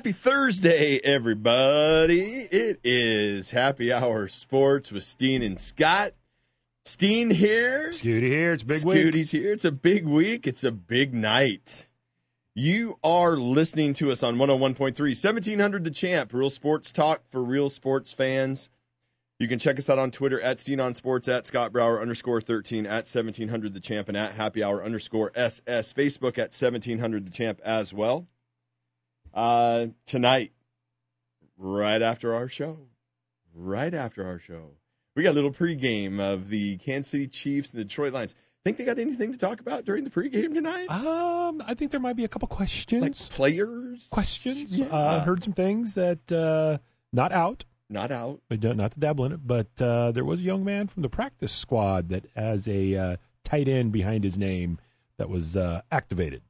Happy Thursday, everybody. It is Happy Hour Sports with Steen and Scott. Steen here. Scooty here. It's a big week. Scooty's here. It's a big week. It's a big night. You are listening to us on 101.3, 1700 The Champ, real sports talk for real sports fans. You can check us out on Twitter at SteenOnSports, at ScottBrower_13, at 1700 The Champ, and at Happy Hour_SS. Facebook at 1700 The Champ as well. Tonight, right after our show, we got a little pregame of the Kansas City Chiefs and the Detroit Lions. Think they got anything to talk about during the pregame tonight? I think there might be a couple questions. Like players? Questions. Yeah. Heard some things that not out. Not to dabble in it, but there was a young man from the practice squad that has a tight end behind his name that was activated.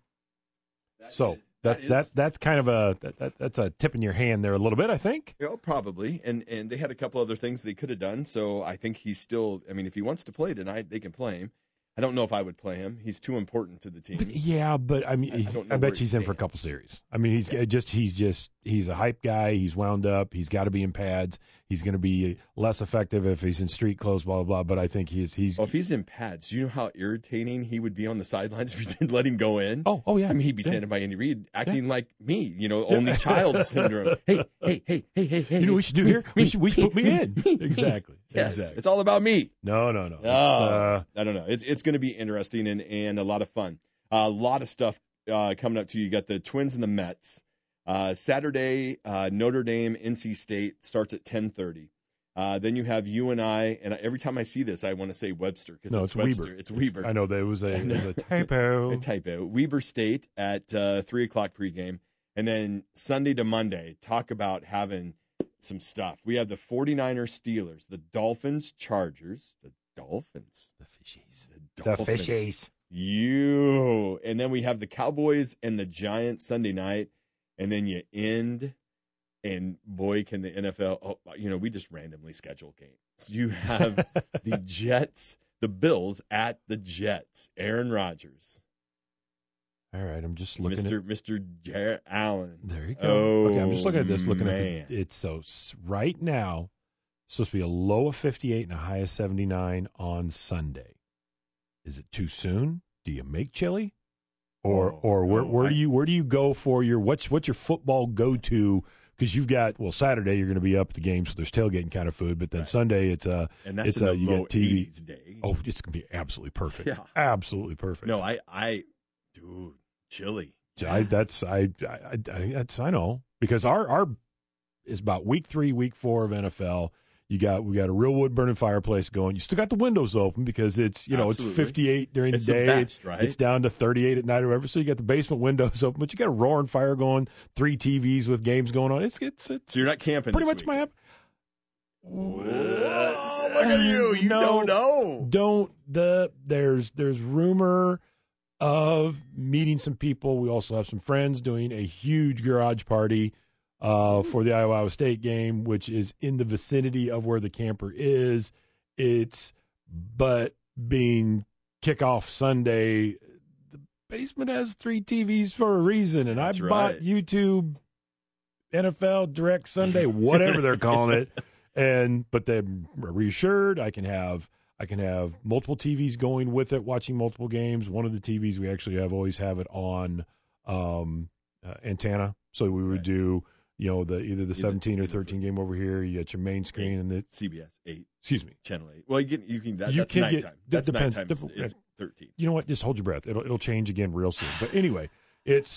That's kind of that's a tip in your hand there a little bit, I think. Yeah, probably. And they had a couple other things they could have done. So I think he's still. I mean, if he wants to play tonight, they can play him. I don't know if I would play him. He's too important to the team. But I mean, I bet he's in for a couple series. I mean, he's a hype guy. He's wound up. He's got to be in pads. He's going to be less effective if he's in street clothes, blah, blah, blah. But I think he's. Well, if he's in pads, do you know how irritating he would be on the sidelines if you didn't let him go in? Oh yeah. I mean, he'd be standing by Andy Reid acting like me, only child syndrome. Hey. You know what we should do here? We should put me in. Exactly. Yes, exactly. It's all about me. No. I don't know. It's going to be interesting and a lot of fun. A lot of stuff coming up to you. You got the Twins and the Mets. Saturday, Notre Dame, NC State starts at 10:30. Then you have UNI, and every time I see this, I want to say Webster because it's Webster. Weber. It's Weber. I know that it was a typo. A typo. Weber State at 3 o'clock pregame, and then Sunday to Monday. Talk about having some stuff. We have the 49ers, Steelers, the Dolphins, Chargers, the Dolphins, The fishies. And then we have the Cowboys and the Giants Sunday night, and then you end, and boy, can the NFL, we just randomly schedule games. You have the Jets, the Bills at the Jets, Aaron Rodgers. All right, I'm just looking Mr. Jarrett Allen. There you go. Oh, okay, I'm just looking at this. man. It's so right now, it's supposed to be a low of 58 and a high of 79 on Sunday. Is it too soon? Do you make chili, or where do you go for your what's your football go to? Because you've got Saturday you're going to be up at the game, so there's tailgating kind of food, but then Sunday it's and that's in the you low get TV 80s day. Oh, it's going to be absolutely perfect. Yeah, absolutely perfect. No, dude, chili. I know because our is about week 3, week 4 of NFL. We got a real wood burning fireplace going. You still got the windows open because it's it's 58 during the day. Best, right? It's down to 38 at night or whatever. So you got the basement windows open, but you got a roaring fire going, 3 TVs with games going on. It's so you're not camping. Pretty this much weekend. Whoa, look at you! You don't know. There's rumor of meeting some people. We also have some friends doing a huge garage party for the Iowa State game, which is in the vicinity of where the camper is. But being kickoff Sunday, the basement has 3 TVs for a reason, and That's I bought right. YouTube, NFL Direct Sunday, whatever they're calling it, but they're reassured I can have multiple TVs going with it, watching multiple games. One of the TVs we actually always have it on antenna, so we would do either the 17 or 13 game over here. You got your main screen and the CBS 8. Excuse me, Channel 8. Well, you can that's can nighttime. get, That's depends. nighttime. It's 13. You know what? Just hold your breath. It'll change again real soon. But anyway, it's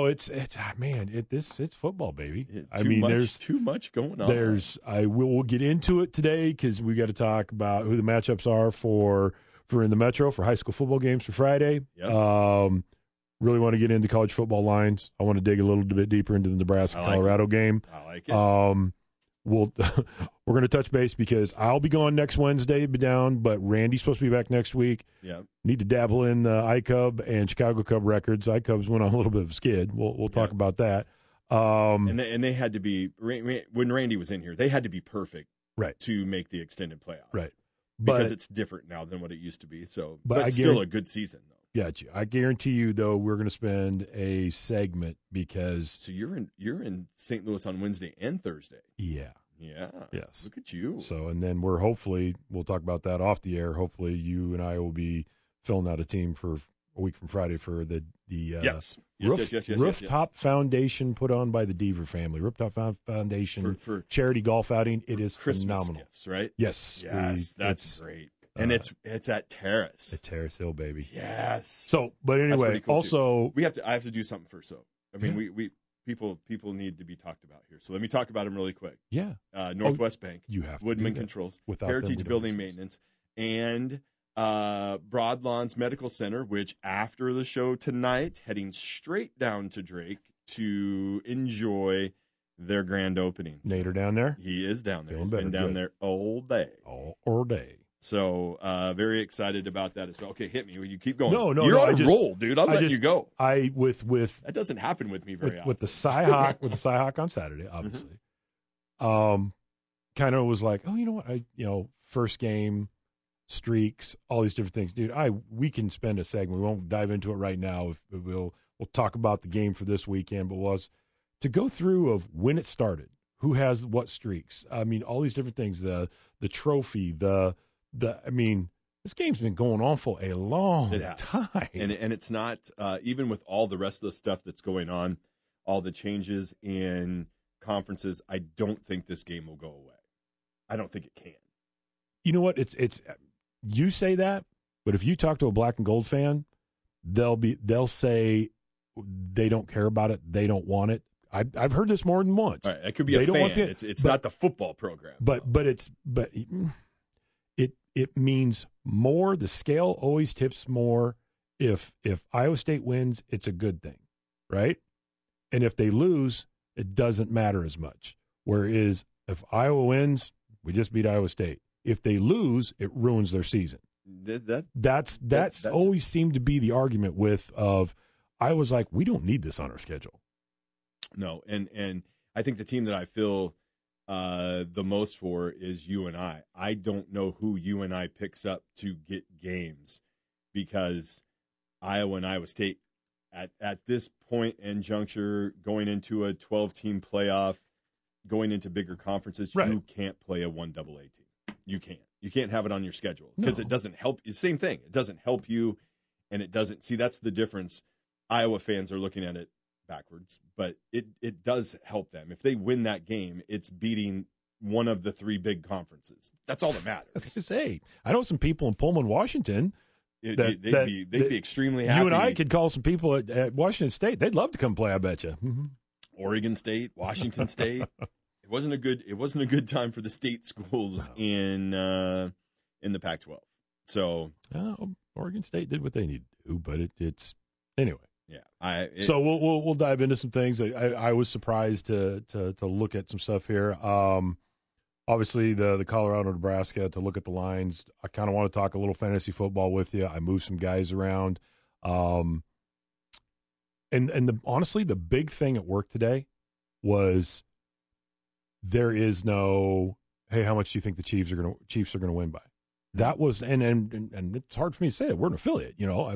football, baby. There's too much going on. We'll get into it today because we got to talk about who the matchups are for in the Metro for high school football games for Friday. Yep. Really want to get into college football lines. I want to dig a little bit deeper into the Nebraska-Colorado game. I like it. We're going to touch base because I'll be gone next Wednesday, but Randy's supposed to be back next week. Yeah. Need to dabble in the iCub and Chicago Cub records. iCubs went on a little bit of a skid. We'll talk about that. And they had to be when Randy was in here. They had to be perfect, right, to make the extended playoff, right, because it's different now than what it used to be. So, but still a good season though. Got you. I guarantee you, though, we're going to spend a segment because. So you're in St. Louis on Wednesday and Thursday. Yeah. Yeah. Yes. Look at you. So, and then we'll talk about that off the air. Hopefully, you and I will be filling out a team for a week from Friday for the yes. Rooftop Foundation put on by the Deaver family. Rooftop Foundation for charity golf outing. It is Christmas phenomenal. Gifts, right? Yes. That's great. And it's at Terrace. At Terrace Hill, baby. Yes. So, but anyway, cool also I have to do something first. So, I mean, we people need to be talked about here. So let me talk about them really quick. Yeah. Northwest Bank. You have to Woodman do that. Controls. Without Heritage them, Building Maintenance. And Broadlawns Medical Center, which after the show tonight, heading straight down to Drake to enjoy their grand opening. Nader down there? He is down there. He's Feeling been better. down Good. there all day. All day. So very excited about that as well. Okay, hit me. You keep going. No, You're on I a just- roll, dude. I'm letting you go. With That doesn't happen with me very often. with the Cyhawk on Saturday, obviously. Kind of was like, oh, you know what? First game, streaks, all these different things, dude. We can spend a segment. We won't dive into it right now. We'll talk about the game for this weekend, but was to go through of when it started, who has what streaks. I mean, all these different things. The trophy, this game's been going on for a long time. And it's not, even with all the rest of the stuff that's going on, all the changes in conferences, I don't think this game will go away. I don't think it can. You know what? It's you say that, but if you talk to a black and gold fan, they'll say they don't care about it. They don't want it. I've heard this more than once. All right, it could be a fan. It's not the football program. But it means more. The scale always tips more. If Iowa State wins, it's a good thing, right? And if they lose, it doesn't matter as much. Whereas if Iowa wins, we just beat Iowa State. If they lose, it ruins their season. That's always seemed to be the argument with of Iowa's like, we don't need this on our schedule. No, and I think the team that I feel the most for is UNI. I don't know who UNI picks up to get games because Iowa and Iowa State at this point and juncture, going into a 12-team playoff, going into bigger conferences, right. You can't play a 1AA team. You can't. You can't have it on your schedule because it doesn't help. It's the same thing. It doesn't help you, and it doesn't. See, that's the difference. Iowa fans are looking at it backwards, but it does help them. If they win that game, it's beating one of the three big conferences. That's all that matters. I was going to say, I know some people in Pullman, Washington. They'd be extremely happy. You and I could call some people at Washington State. They'd love to come play, I bet you. Mm-hmm. Oregon State, Washington State. It wasn't a good time for the state schools in the Pac-12. So Oregon State did what they needed to do, but it's anyway. Yeah. So we'll dive into some things. I was surprised to look at some stuff here. Obviously the Colorado, Nebraska, to look at the lines. I kind of want to talk a little fantasy football with you. I moved some guys around. And honestly, the big thing at work today was there is no, hey, how much do you think the Chiefs are going to win by? That was, and it's hard for me to say it. We're an affiliate,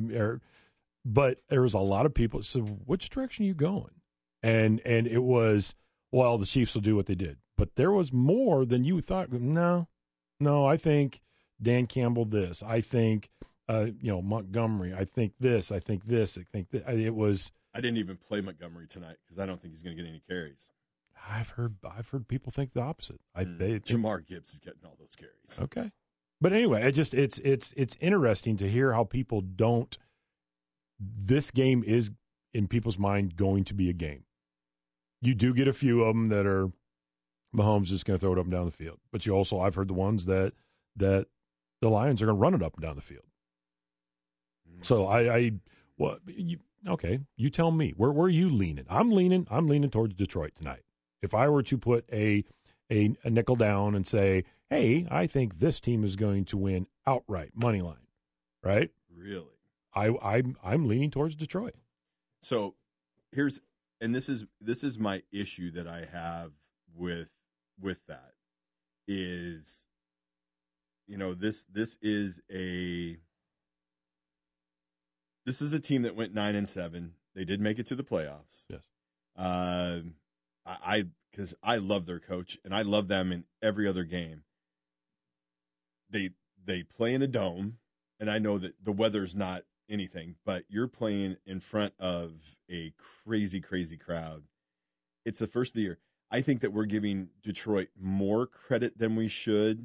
but there was a lot of people that said, which direction are you going? And it was, well, the Chiefs will do what they did. But there was more than you thought. No, I think Dan Campbell this. I think, Montgomery. I think this. I think this. I think that. It was. I didn't even play Montgomery tonight because I don't think he's going to get any carries. I've heard people think the opposite. Jamar Gibbs is getting all those carries. Okay. But anyway, it's interesting to hear how people don't. This game is, in people's mind, going to be a game. You do get a few of them that are Mahomes just going to throw it up and down the field. But you also, I've heard the ones that the Lions are going to run it up and down the field. So you tell me, where are you leaning? I'm leaning towards Detroit tonight. If I were to put a nickel down and say, hey, I think this team is going to win outright, money line, right? Really? I'm leaning towards Detroit. So this is my issue that I have with that is, this is this is a team that went 9-7. They did make it to the playoffs. Yes. Because I love their coach and I love them in every other game. They play in a dome, and I know that the weather's not anything, but you're playing in front of a crazy, crazy crowd. It's the first of the year. I think that we're giving Detroit more credit than we should.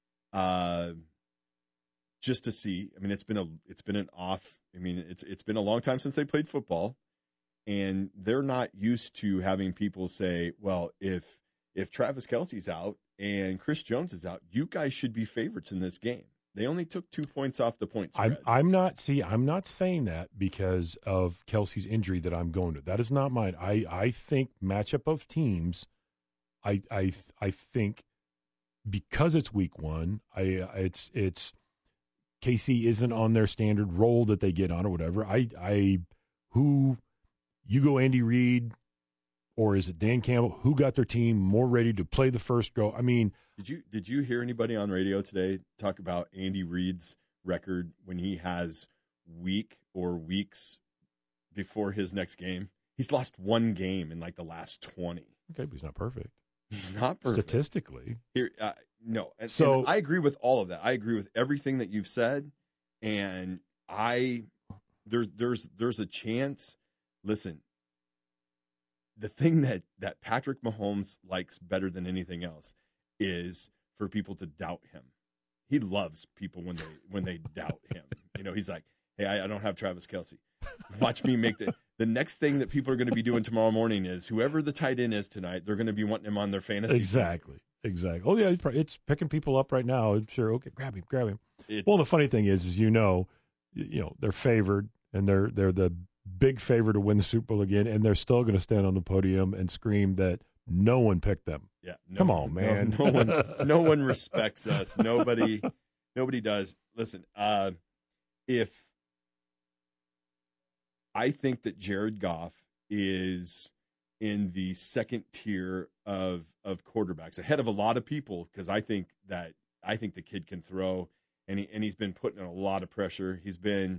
Just to see. I mean, it's been an off. I mean, it's been a long time since they played football, and they're not used to having people say, "Well, if Travis Kelce's out and Chris Jones is out, you guys should be favorites in this game." They only took 2 points off the point spread. I'm not saying that because of Kelce's injury that I'm going to. That is not mine. I think matchup of teams. I think because it's week one, it's KC isn't on their standard role that they get on or whatever. Who you go Andy Reid or is it Dan Campbell? Who got their team more ready to play the first go? I mean, did you hear anybody on radio today talk about Andy Reid's record when he has week or weeks before his next game? He's lost one game in like the last 20. Okay, but he's not perfect. He's not perfect statistically. No, and I agree with all of that. I agree with everything that you've said, and there's a chance. Listen, the thing that Patrick Mahomes likes better than anything else is for people to doubt him. He loves people when they doubt him. You know, he's like, "Hey, I don't have Travis Kelce. Watch me make the next thing that people are going to be doing tomorrow morning is whoever the tight end is tonight, they're going to be wanting him on their fantasy team." Exactly. Oh yeah, it's picking people up right now. I'm sure. Okay, grab him. Well, the funny thing is you know they're favored and they're the big favorite to win the Super Bowl again, and they're still going to stand on the podium and scream that no one picked them. Yeah, come on, man. No one respects us. Nobody does. Listen, if I think that Jared Goff is in the second tier of quarterbacks, ahead of a lot of people, because I think the kid can throw, and he's been putting in a lot of pressure. He's been,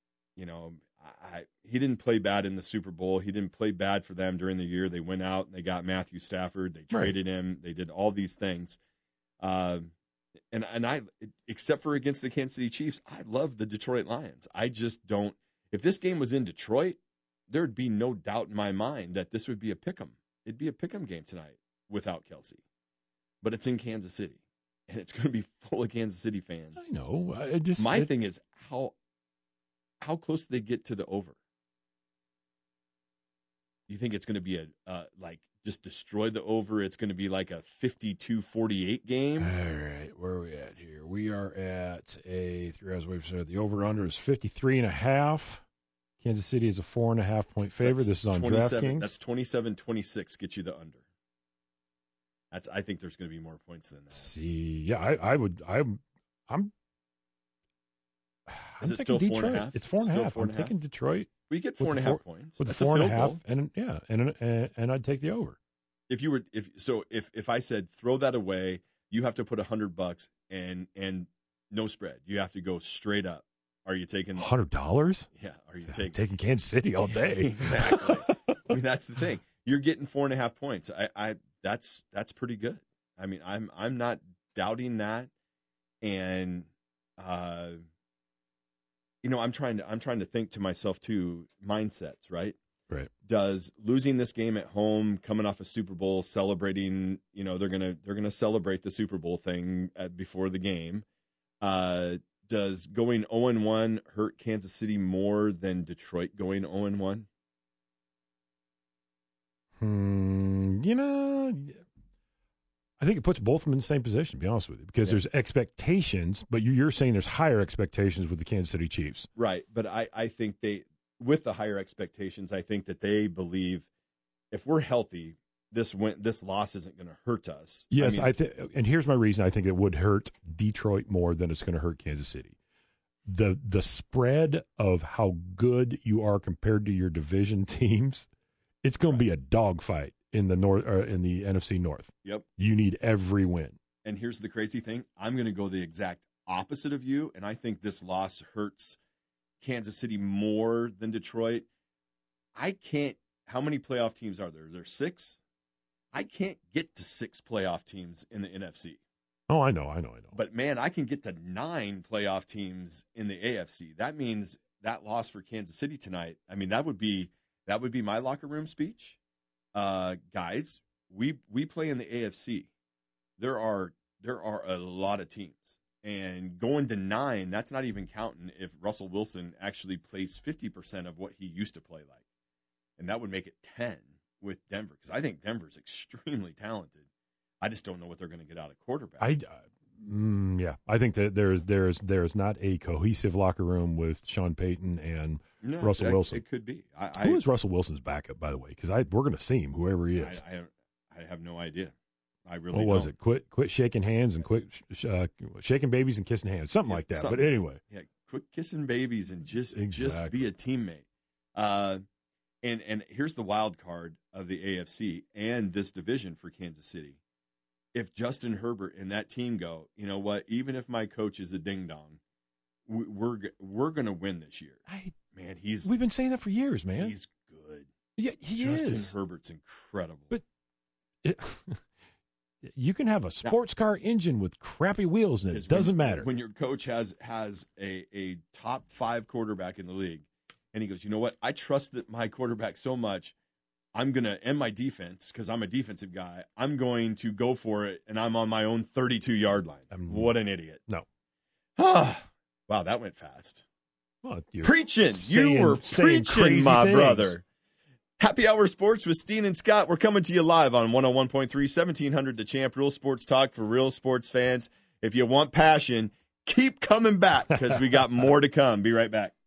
he didn't play bad in the Super Bowl. He didn't play bad for them during the year. They went out and they got Matthew Stafford. They traded him. They did all these things. And I, except for against the Kansas City Chiefs, I love the Detroit Lions. I just don't. If this game was in Detroit, there'd be no doubt in my mind that this would be a pick'em. It'd be a pick'em game tonight without Kelce. But it's in Kansas City, and it's going to be full of Kansas City fans. I know. My thing is how close do they get to the over? You think it's going to be just destroy the over? It's going to be like a 52-48 game? All right, where are we at here? We are at a 3 hours away from the over-under is 53.5. Kansas City is a 4.5 point favorite. This is on DraftKings. That's 27-26 gets you the under. I think there's going to be more points than that. See, yeah, I'm Is it still Detroit. 4.5? It's 4.5. I'm taking Detroit. We get 4.5 points with the 4.5, and I'd take the over. If I said throw that away, you have to put $100 and no spread. You have to go straight up. Are you taking $100? Yeah. Are you taking Kansas City all day? Exactly. I mean, that's the thing. You're getting 4.5 points. That's pretty good. I mean, I'm not doubting that, and I'm trying to think to myself too, mindsets, right? Right. Does losing this game at home, coming off a Super Bowl, celebrating, they're gonna celebrate the Super Bowl thing before the game. Does going 0-1 hurt Kansas City more than Detroit going 0-1? I think it puts both of them in the same position, to be honest with you, because there's expectations, but you're saying there's higher expectations with the Kansas City Chiefs. Right, but I think with the higher expectations, I think that they believe if we're healthy, this loss isn't going to hurt us. Yes, and here's my reason. I think it would hurt Detroit more than it's going to hurt Kansas City. The spread of how good you are compared to your division teams, it's going to be a dogfight in the North or in the NFC North. Yep. You need every win. And here's the crazy thing. I'm going to go the exact opposite of you, and I think this loss hurts Kansas City more than Detroit. I can't. How many playoff teams are there? There's 6. I can't get to 6 playoff teams in the NFC. Oh, I know. But man, I can get to 9 playoff teams in the AFC. That means that loss for Kansas City tonight. I mean, that would be my locker room speech. Guys, we play in the AFC. There are a lot of teams, and going to 9, that's not even counting if Russell Wilson actually plays 50% of what he used to play like, and that would make it 10 with Denver, because I think Denver's extremely talented. I just don't know what they're going to get out of quarterback. I think that there's not a cohesive locker room with Sean Payton and Russell Wilson. It could be. Who is Russell Wilson's backup, by the way? Because we're going to see him, whoever he is. I have no idea. I really. What was it? Quit shaking hands and quit shaking babies and kissing hands, something like that. But anyway, quit kissing babies and just be a teammate. And here's the wild card of the AFC and this division for Kansas City. If Justin Herbert and that team go, you know what? Even if my coach is a ding dong, we're going to win this year. We've been saying that for years, man. He's good. Yeah, Justin Herbert's incredible. But you can have a sports car engine with crappy wheels, and it doesn't matter. When your coach has a top 5 quarterback in the league, and he goes, you know what? I trust that my quarterback so much. I'm going to end my defense because I'm a defensive guy. I'm going to go for it, and I'm on my own 32-yard line. What an idiot. No. Wow, that went fast. Well, preaching. You were preaching, my brother. Happy Hour Sports with Steen and Scott. We're coming to you live on 101.3, 1700 The Champ, Real Sports Talk for real sports fans. If you want passion, keep coming back because we got more to come. Be right back.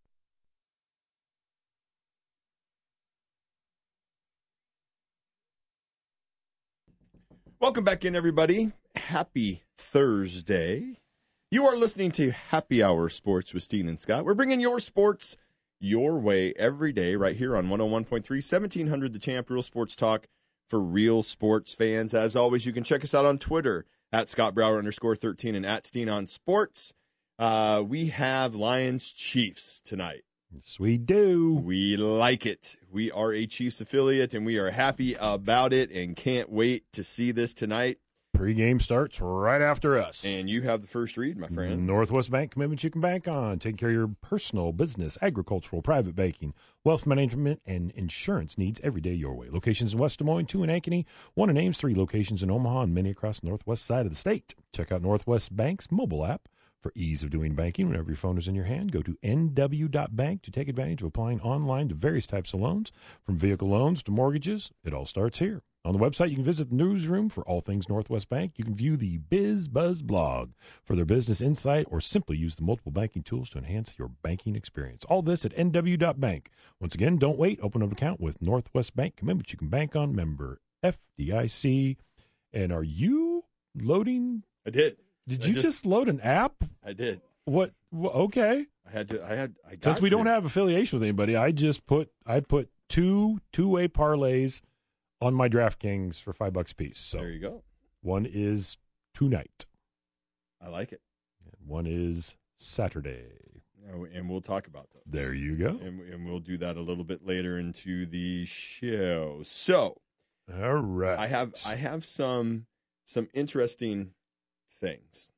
Welcome back in, everybody. Happy Thursday. You are listening to Happy Hour Sports with Steen and Scott. We're bringing your sports your way every day right here on 101.3, 1700 The Champ, Real Sports Talk for real sports fans. As always, you can check us out on Twitter at @ScottBrower_13 and at Steen on Sports. We have Lions Chiefs tonight. Yes, we do. We like it. We are a Chiefs affiliate, and we are happy about it and can't wait to see this tonight. Pre-game starts right after us. And you have the first read, my friend. Northwest Bank, commitments you can bank on. Taking care of your personal, business, agricultural, private banking, wealth management, and insurance needs every day your way. Locations in West Des Moines, 2 in Ankeny, 1 in Ames, 3 locations in Omaha, and many across the northwest side of the state. Check out Northwest Bank's mobile app for ease of doing banking. Whenever your phone is in your hand, go to nw.bank to take advantage of applying online to various types of loans, from vehicle loans to mortgages. It all starts here. On the website, you can visit the newsroom for all things Northwest Bank. You can view the Biz Buzz blog for their business insight, or simply use the multiple banking tools to enhance your banking experience. All this at nw.bank. Once again, don't wait. Open up an account with Northwest Bank. Commitments you can bank on. Member FDIC. And are you loading? I did. Did you just load an app? I did. What? Okay. I got Since we don't have affiliation with anybody, I put two-way parlays on my DraftKings for $5 a piece. So there you go. One is tonight. I like it. And one is Saturday. And we'll talk about those. There you go. And we'll do that a little bit later into the show. So, all right. I have some interesting things.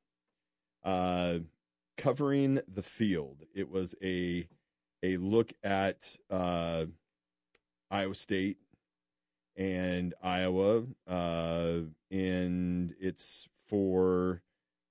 Covering the field. It was a look at Iowa State and Iowa, and it's for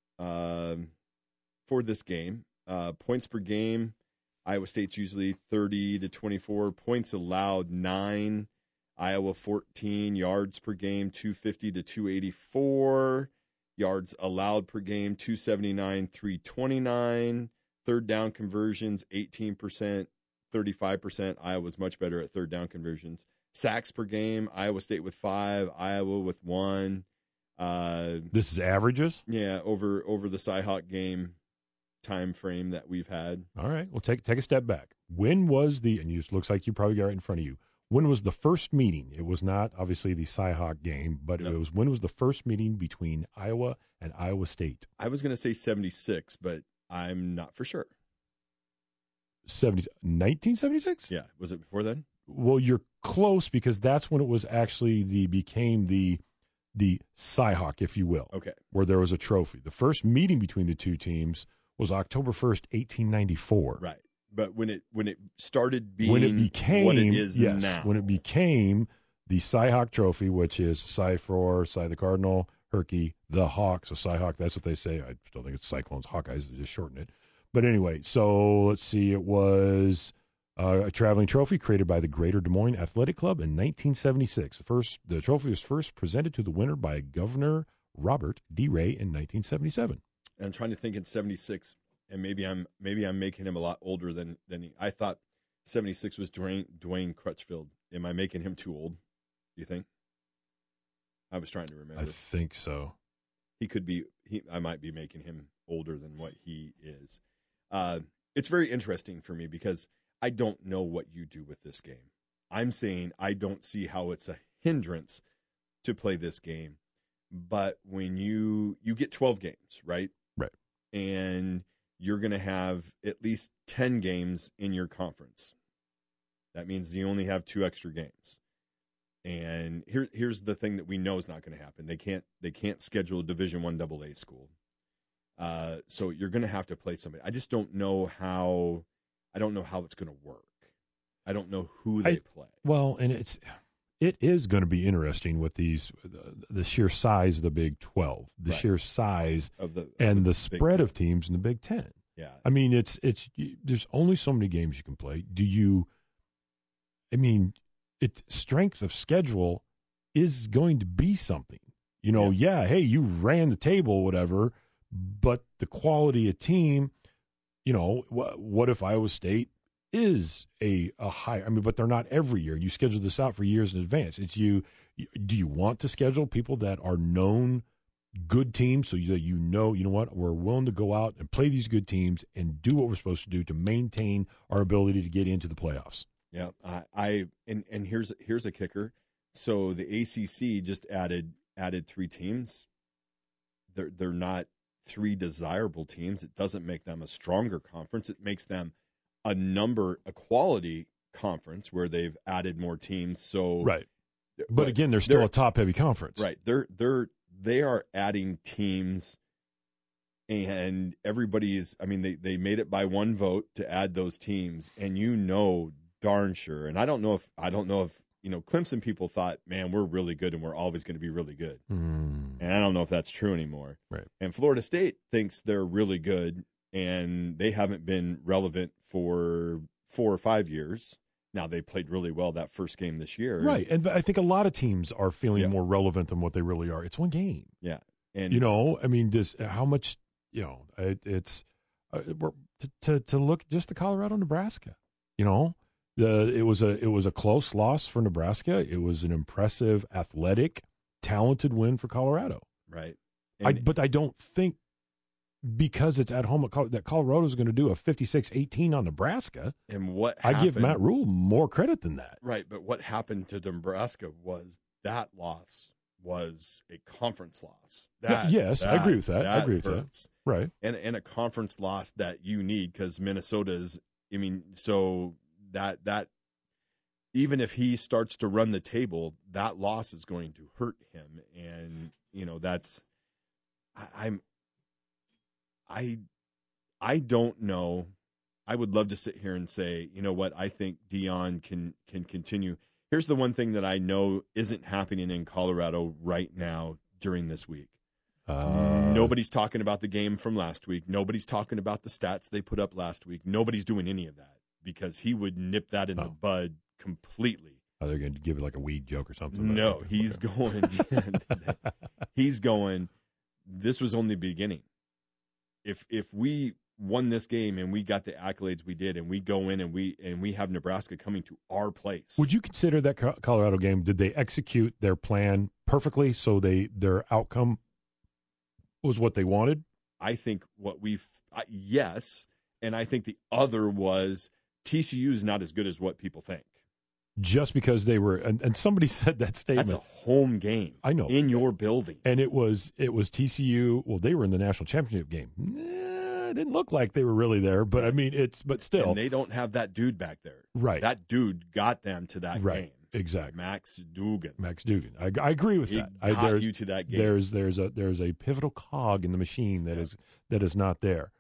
this game. Points per game, Iowa State's usually 30 to 24. Points allowed, 9. Iowa 14. Yards per game, 250 to 284. Yards allowed per game, 279, 329. Third down conversions, 18%, 35%. Iowa's much better at third down conversions. Sacks per game, Iowa State with 5, Iowa with 1. This is averages? Yeah, over the Cyhawk game time frame that we've had. All right, well, take a step back. When was and it looks like you probably got it in front of you, when was the first meeting? It was not, obviously, the Cyhawk game, but No. when was the first meeting between Iowa and Iowa State? I was going to say 76, but I'm not for sure. 1976? Yeah. Was it before then? Well, you're close because that's when it was actually became the Cyhawk, if you will. Okay. Where there was a trophy. The first meeting between the two teams was October 1st, 1894. Right. But when it started being when it became what it is yes, now. when it became the Cyhawk Trophy, which is Cy for Cy the Cardinal, Herky the Hawk. So Cyhawk, that's what they say. I still think it's Cyclones, Hawkeyes. They just shorten it. But anyway, so let's see. It was a traveling trophy created by the Greater Des Moines Athletic Club in 1976. The trophy was first presented to the winner by Governor Robert D. Ray in 1977. And I'm trying to think in 76, and maybe I'm making him a lot older than he. I thought 76 was Dwayne Crutchfield. Am I making him too old? Do you think? I was trying to remember. I think so. He could be. I might be making him older than what he is. It's very interesting for me because I don't know what you do with this game. I'm saying I don't see how it's a hindrance to play this game. But when you get 12 games, right? Right. And you're going to have at least 10 games in your conference. That means you only have 2 extra games. And here's the thing that we know is not going to happen. They can't schedule a Division I AA school. So you're going to have to play somebody. I just don't know how. I don't know how it's going to work. I don't know who they play. Well, and it is going to be interesting with the sheer size of the Big 12, the sheer size of the spread of teams in the Big 10. Yeah, I mean there's only so many games you can play. Strength of schedule is going to be something. Yes. Yeah, hey, you ran the table, whatever, but the quality of team, what if Iowa State is a high, but they're not every year. You schedule this out for years in advance. It's do you want to schedule people that are known good teams so that you know what, we're willing to go out and play these good teams and do what we're supposed to do to maintain our ability to get into the playoffs. Yeah, and here's a kicker. So the ACC just added 3 teams. They're not 3 desirable teams. It doesn't make them a stronger conference. It makes them a quality conference where they've added more teams. So right, but again, they're still a top-heavy conference. Right, they are adding teams, and everybody's. I mean, they made it by 1 vote to add those teams, and darn sure. And I don't know if Clemson people thought, man, we're really good and we're always going to be really good. And I don't know if that's true anymore. Right. And Florida State thinks they're really good and they haven't been relevant for 4 or 5 years. Now they played really well that first game this year. Right. And I think a lot of teams are feeling more relevant than what they really are. It's 1 game. Yeah. And how much, it's to look just to Colorado, Nebraska, it was a close loss for Nebraska. It was an impressive, athletic, talented win for Colorado. Right. But I don't think because it's at home that Colorado is going to do a 56-18 on Nebraska. And what I give Matt Rule more credit than that. Right. But what happened to Nebraska was that loss was a conference loss. I agree with that. I agree with that. Right. And a conference loss that you need because Minnesota's. So that even if he starts to run the table, that loss is going to hurt him. And, that's I don't know. I would love to sit here and say, you know what, I think Deion can continue. Here's the one thing that I know isn't happening in Colorado right now during this week. Nobody's talking about the game from last week. Nobody's talking about the stats they put up last week. Nobody's doing any of that because he would nip that in the bud completely. Are they going to give it like a weed joke or something? No, he's going. He's going. This was only the beginning. If we won this game and we got the accolades we did, and we go in and we have Nebraska coming to our place, would you consider that Colorado game? Did they execute their plan perfectly so their outcome was what they wanted? I think yes, and I think the other was TCU is not as good as what people think. Just because they were, and somebody said that statement. That's a home game. I know. In your building. And it was TCU. Well, they were in the national championship game. it didn't look like they were really there. But I mean, but still, and they don't have that dude back there. Right. That dude got them to that game. Exactly. Max Dugan. I agree with that. Got you to that game. There's a pivotal cog in the machine that is not there.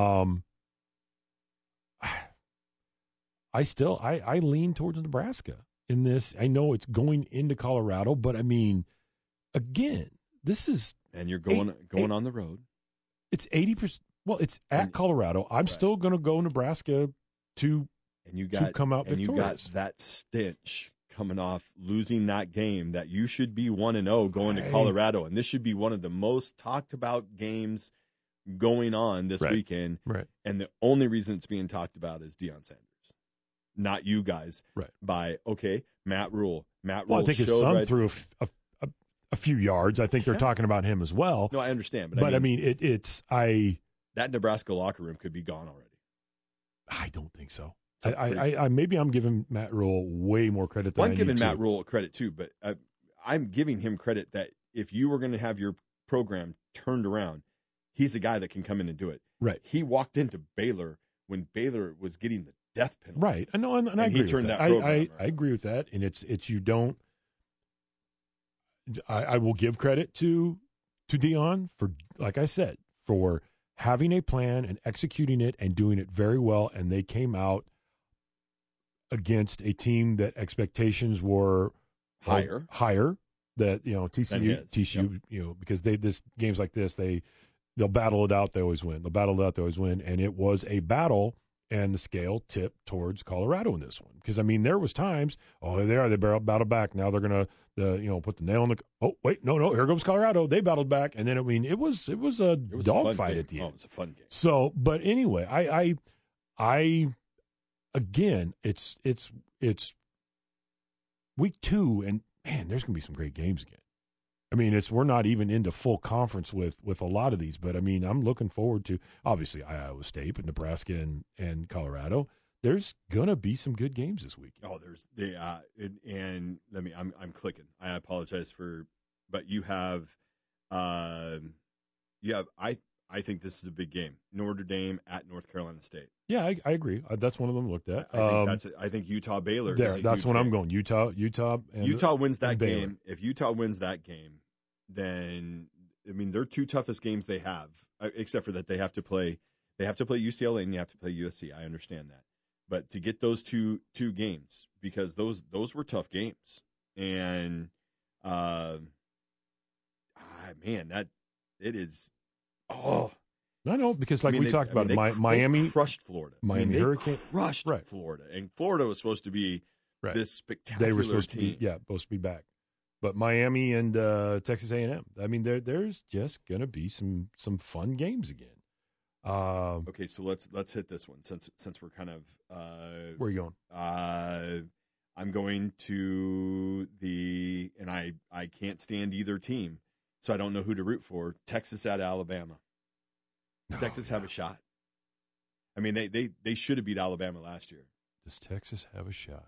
I lean towards Nebraska in this. I know it's going into Colorado, but I mean, again, this is and you're going on the road. It's 80%. Well, it's at Colorado. I'm still going to go Nebraska to come out victorious. And you got that stench coming off losing that game that you should be 1-0 going to Colorado, and this should be one of the most talked about games going on this weekend. Right. And the only reason it's being talked about is Deion Sanders, not you guys. Right. Matt Rule. Well, I think his son threw a few yards. I think they're talking about him as well. No, I understand, but I mean, that Nebraska locker room could be gone already. I don't think so. Maybe I'm giving Matt Rule way more credit than I'm giving Matt Rule credit too, but I'm giving him credit that if you were going to have your program turned around, he's a guy that can come in and do it. Right. He walked into Baylor when Baylor was getting the death penalty. Right. I know, and I agree he turned with that. that program around. I agree with that, and it's you don't. I will give credit to Deion for, like I said, for having a plan and executing it and doing it very well, and they came out against a team that expectations were higher. That TCU, because this games like this, they'll battle it out. They always win. And it was a battle, and the scale tipped towards Colorado in this one. Because I mean, there was times, they battled back. Now they're gonna put the nail in the. Oh wait, no, here comes Colorado. They battled back, and then it was a dogfight at the end. Oh, it was a fun game. So, but anyway, I again, it's week 2, and man, there's going to be some great games again. I mean, we're not even into full conference with a lot of these, but I mean, I'm looking forward to obviously Iowa State, but Nebraska and Colorado. There's gonna be some good games this week. Oh, I'm clicking. I apologize but you have I think this is a big game. Notre Dame at North Carolina State. Yeah, I agree. That's one of them looked at. I think Utah Baylor. That's when I'm going. Utah wins that game. If Utah wins that game, then I mean their two toughest games they have, except for that they have to play UCLA and you have to play USC. I understand that, but to get those two games, because those were tough games, and that it is. Oh, I know, because we talked about Miami crushed Florida. Miami Hurricane crushed Florida, and Florida was supposed to be this spectacular They were supposed team. supposed to be back. But Miami and Texas A&M. I mean, there's just gonna be some fun games again. Okay, so let's hit this one since we're kind of. Where are you going? I'm going to and I can't stand either team. So I don't know who to root for. Texas at Alabama. Texas have a shot. I mean, they should have beat Alabama last year. Does Texas have a shot?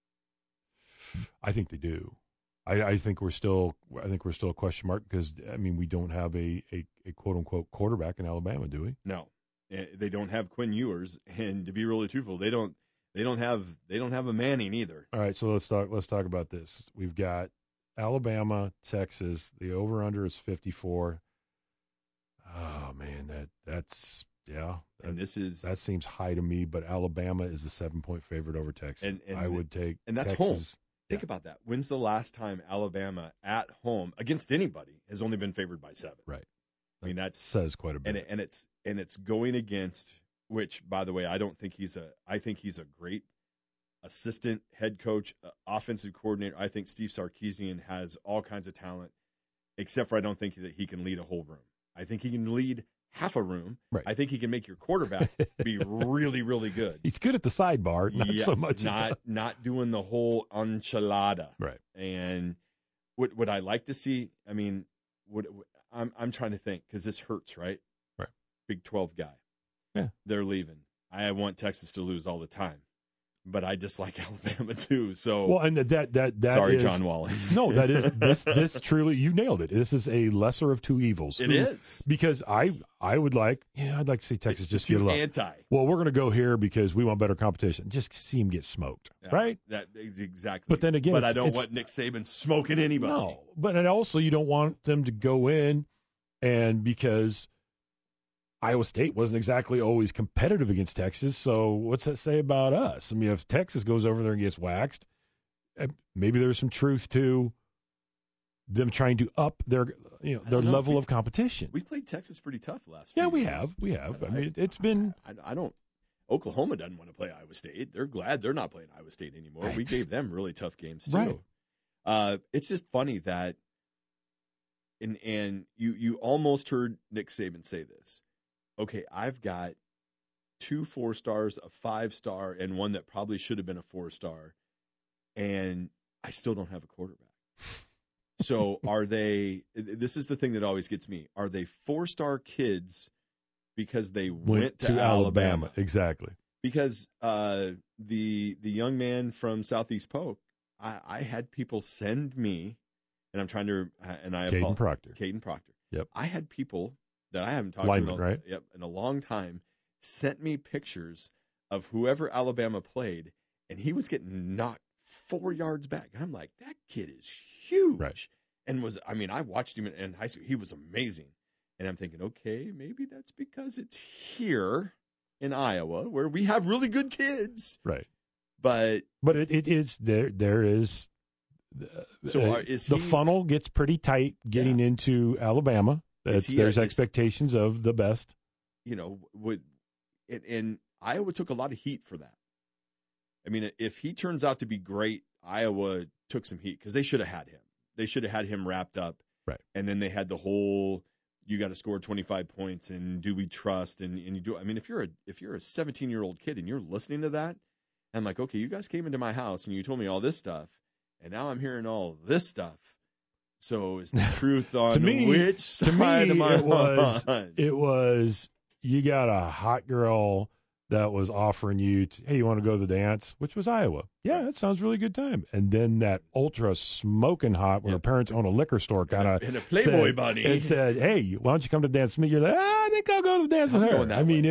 I think they do. I think we're still a question mark because I mean we don't have a quote unquote quarterback in Alabama, do we? No, they don't have Quinn Ewers, and to be really truthful, they don't have a Manning either. All right, so let's talk about this. We've got Alabama, Texas. The over/under is 54. Oh man, that's And that seems high to me. But Alabama is a 7-point favorite over Texas. And I would take and that's Texas. Home. Think about that. When's the last time Alabama at home against anybody has only been favored by 7? Right. I mean that says quite a bit. And it's going against, which by the way I think he's a great assistant head coach, offensive coordinator. I think Steve Sarkisian has all kinds of talent, except for I don't think that he can lead a whole room. I think he can lead half a room. Right. I think he can make your quarterback be really, really good. He's good at the sidebar, not so much. Not doing the whole enchilada. Right. And would I like to see? I mean, I'm trying to think because this hurts, right? Right. Big 12 guy. Yeah. They're leaving. I want Texas to lose all the time. but I dislike Alabama too. So, well, and that sorry, is, John Wally. No, that is this truly, you nailed it. This is a lesser of two evils. It is, because I'd like to see Texas it's just too get it up. anti. Well, we're going to go here because we want better competition. Just see them get smoked, right? That is exactly. But then again, I don't want Nick Saban smoking anybody. No, but and also you don't want them to go in, and because Iowa State wasn't exactly always competitive against Texas, so what's that say about us? I mean, if Texas goes over there and gets waxed, maybe there's some truth to them trying to up their level of competition. We played Texas pretty tough last. Yeah, few we years. have. We have. I mean, it's been. I don't. Oklahoma doesn't want to play Iowa State. They're glad they're not playing Iowa State anymore. Right. We gave them really tough games too. Right. It's just funny that, and you almost heard Nick Saban say this. Okay, I've got 2 4-stars, a 5-star, and one that probably should have been a 4-star, and I still don't have a quarterback. So are they – this is the thing that always gets me. Are they 4-star kids because they went to Alabama? Exactly. Because the young man from Southeast Polk, I had people send me, and I'm trying to – and I Caden Proctor. Caden Proctor. Yep. I had people – that I haven't talked Lineman, to right? In a long time, sent me pictures of whoever Alabama played, and he was getting knocked 4 yards back. I'm like, that kid is huge. Right. And I watched him in high school. He was amazing. And I'm thinking, okay, maybe that's because it's here in Iowa where we have really good kids. Right. But it is there is the funnel gets pretty tight getting into Alabama. There's expectations of the best. And Iowa took a lot of heat for that. I mean, if he turns out to be great, Iowa took some heat because they should have had him. They should have had him wrapped up. Right. And then they had the whole, you got to score 25 points and do we trust? And you do. I mean, if you're a 17-year-old kid and you're listening to that, I'm like, okay, you guys came into my house and you told me all this stuff, and now I'm hearing all this stuff. So is the truth on which side am I on? It was you got a hot girl that was offering you, hey, you want to go to the dance, which was Iowa. Yeah, that sounds really good time. And then that ultra smoking hot when her parents own a liquor store kind of in a Playboy bunny and said, hey, why don't you come to the dance with me? You're like, I think I'll go to the dance with her. I mean,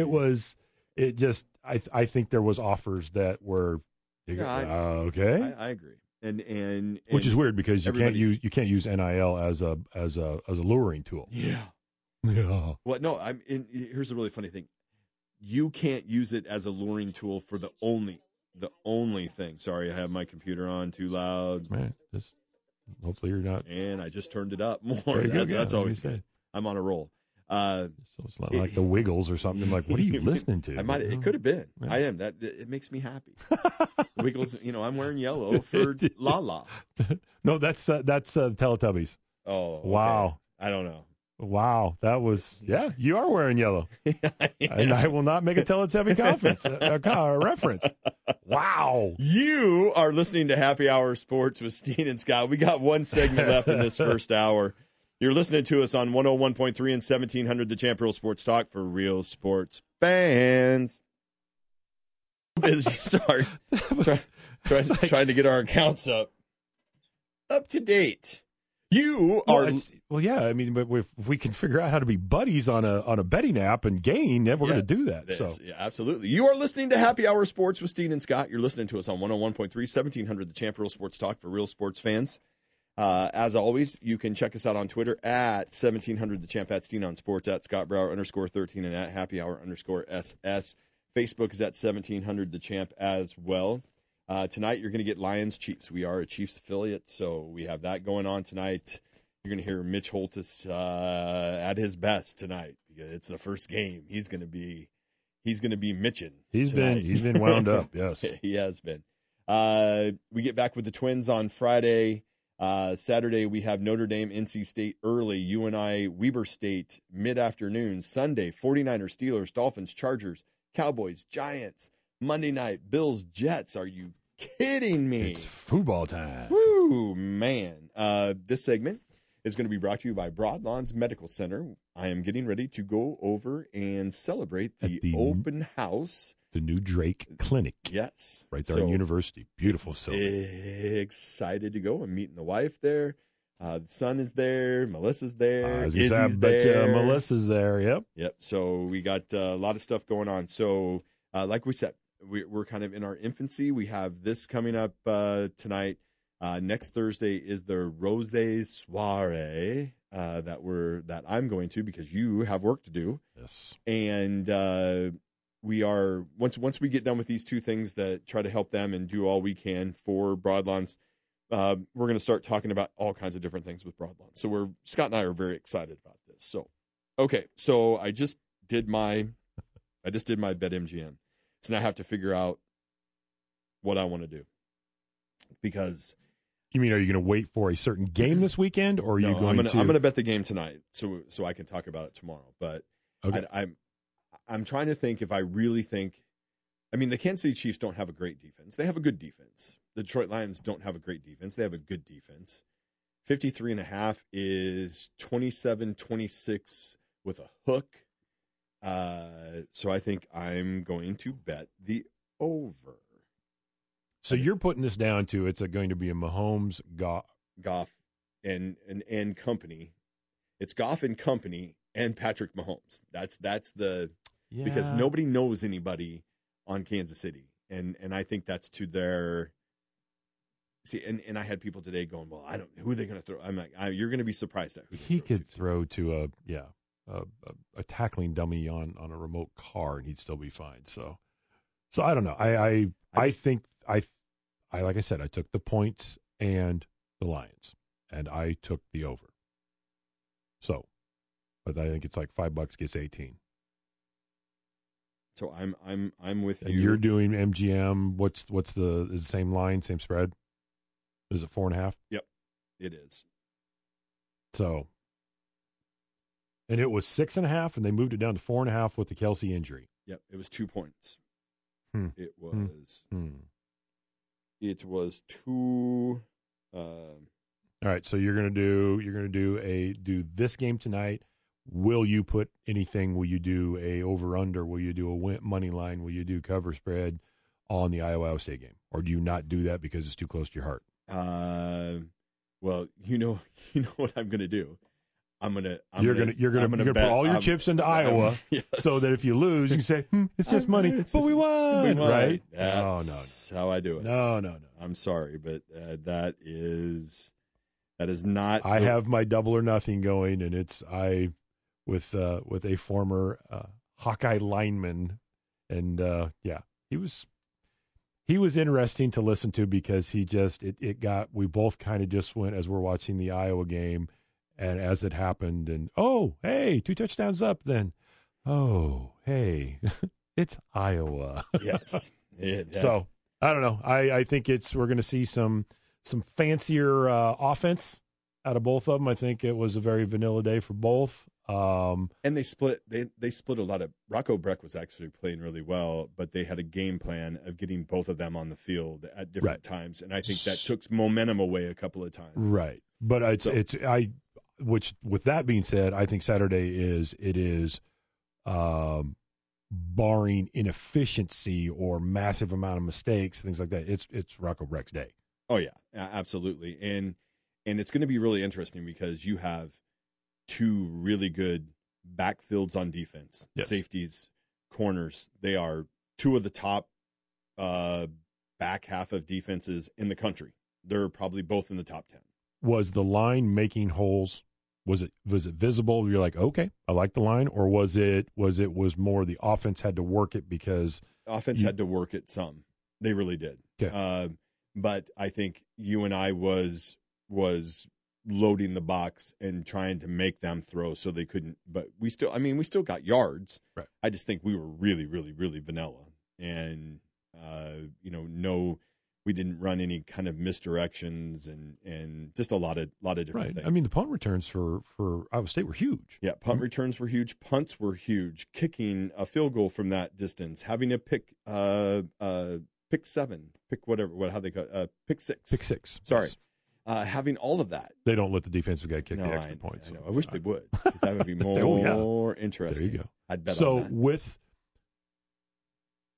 I think there was offers that were okay. I agree. And which is weird because you can't use NIL as a luring tool. Yeah. Well, no. Here's the really funny thing: you can't use it as a luring tool for the only thing. Sorry, I have my computer on too loud. Man, hopefully you're not. And I just turned it up more. That's always good. I'm on a roll. So it's not like the Wiggles or something. Like, what are you listening to? It could have been. Yeah. I am. It makes me happy. Wiggles. I'm wearing yellow for La. No, that's Teletubbies. Oh, okay. Wow. I don't know. Wow, that was you are wearing yellow, and I will not make a Teletubby reference. Wow, you are listening to Happy Hour Sports with Steen and Scott. We got one segment left in this first hour. You're listening to us on 101.3 and 1700 The Champ, Real Sports Talk for real sports fans. Sorry, trying to get our accounts up to date. You are I mean, but if we can figure out how to be buddies on a betting app and gain, then we're going to do that. Yeah, absolutely. You are listening to Happy Hour Sports with Steen and Scott. You're listening to us on 101.3, 1700 The Champ, Real Sports Talk for real sports fans. As always, you can check us out on Twitter at 1700 The Champ, at Steen on Sports, at Scott Brower _13, and at Happy Hour _SS. Facebook is at 1700 The Champ as well. Tonight, you're going to get Lions Chiefs. We are a Chiefs affiliate, so we have that going on tonight. You're going to hear Mitch Holthus at his best tonight because it's the first game. He's going to be Mitchin'. He's been wound up. Yes, he has been. We get back with the Twins on Friday. Saturday we have Notre Dame, NC State early. UNI, Weber State mid-afternoon. Sunday 49ers, Steelers, Dolphins, Chargers, Cowboys, Giants. Monday night, Bills, Jets. Are you kidding me? It's football time. Woo, man. This segment is going to be brought to you by Broadlawns Medical Center. I am getting ready to go over and celebrate the open house the new Drake Clinic. Yes. Right there in University. Beautiful facility. Excited to go. I'm meeting the wife there. The son is there. Melissa's there. Izzy's there. Melissa's there. Yep. Yep. So we got a lot of stuff going on. So like we said, we're kind of in our infancy. We have this coming up tonight. Next Thursday is the Rose Soiree that I'm going to because you have work to do. Yes. And we are once we get done with these two things that try to help them and do all we can for Broadlawns, we're going to start talking about all kinds of different things with Broadlawn. So Scott and I are very excited about this. So, okay. So I just did my BetMGM. So now I have to figure out what I want to do because. You mean, are you going to wait for a certain game this weekend or are you going to? I'm going to bet the game tonight so I can talk about it tomorrow. But okay. I'm trying to think if I really think, I mean, the Kansas City Chiefs don't have a great defense. They have a good defense. The Detroit Lions don't have a great defense. They have a good defense. 53.5 is 27-26 with a hook. So I think I'm going to bet the over. So you're putting this down to it's going to be a Mahomes, Goff, and company. It's Goff and company and Patrick Mahomes. That's the because nobody knows anybody on Kansas City. And I think that's to their see. And I had people today going, well, I don't. Who are they going to throw? I'm like, you're going to be surprised at who he could throw to a tackling dummy on a remote car, and he'd still be fine. So I don't know. I think like I said, I took the points and the Lions, and I took the over. So, but I think it's like $5 gets 18. So I'm with you. And you're doing MGM. What's is the same line, same spread? Is it 4.5? Yep, it is. So, and it was 6.5, and they moved it down to 4.5 with the Kelsey injury. Yep, it was 2 points. It was. It was 2. All right, so you're gonna do this game tonight. Will you put anything? Will you do a over under? Will you do a money line? Will you do cover spread on the Iowa State game, or do you not do that because it's too close to your heart? Well, you know what I'm gonna do. You're gonna put all your chips into Iowa, yes. So that if you lose, you can say it's just money, but we won, right? That's how I do it. No. I'm sorry, but that is not. I have my double or nothing going, and it's with a former Hawkeye lineman, and he was interesting to listen to because we both kind of just went as we're watching the Iowa game. And as it happened, and hey, 2 touchdowns up, then, hey, it's Iowa. Yes. So I don't know. I think we're going to see some fancier offense out of both of them. I think it was a very vanilla day for both. And they split. They split a lot of. Rocco Breck was actually playing really well, but they had a game plan of getting both of them on the field at different times, and I think that took momentum away a couple of times. Right, but which, with that being said, I think Saturday is barring inefficiency or massive amount of mistakes, things like that. It's Rocco Breck's day. Oh yeah, absolutely, and it's going to be really interesting because you have 2 really good backfields on defense, yes. Safeties, corners. They are 2 of the top back half of defenses in the country. They're probably both in the top 10. Was the line making holes? Was it visible? You're like, okay, I like the line, or was more the offense had to work it because offense had to work it some. They really did. Okay. But I think you and I was loading the box and trying to make them throw so they couldn't. But we still got yards. Right. I just think we were really, really, really vanilla, and we didn't run any kind of misdirections and just a lot of different things. I mean, the punt returns for Iowa State were huge. Yeah, punt returns were huge. Punts were huge. Kicking a field goal from that distance, having a pick 7, pick whatever, how they call it, pick 6. Pick 6. Sorry. Yes. Having all of that. They don't let the defensive guy kick the extra points. I know. I wish they would. That would be more interesting. There you go. I'd bet on that. So with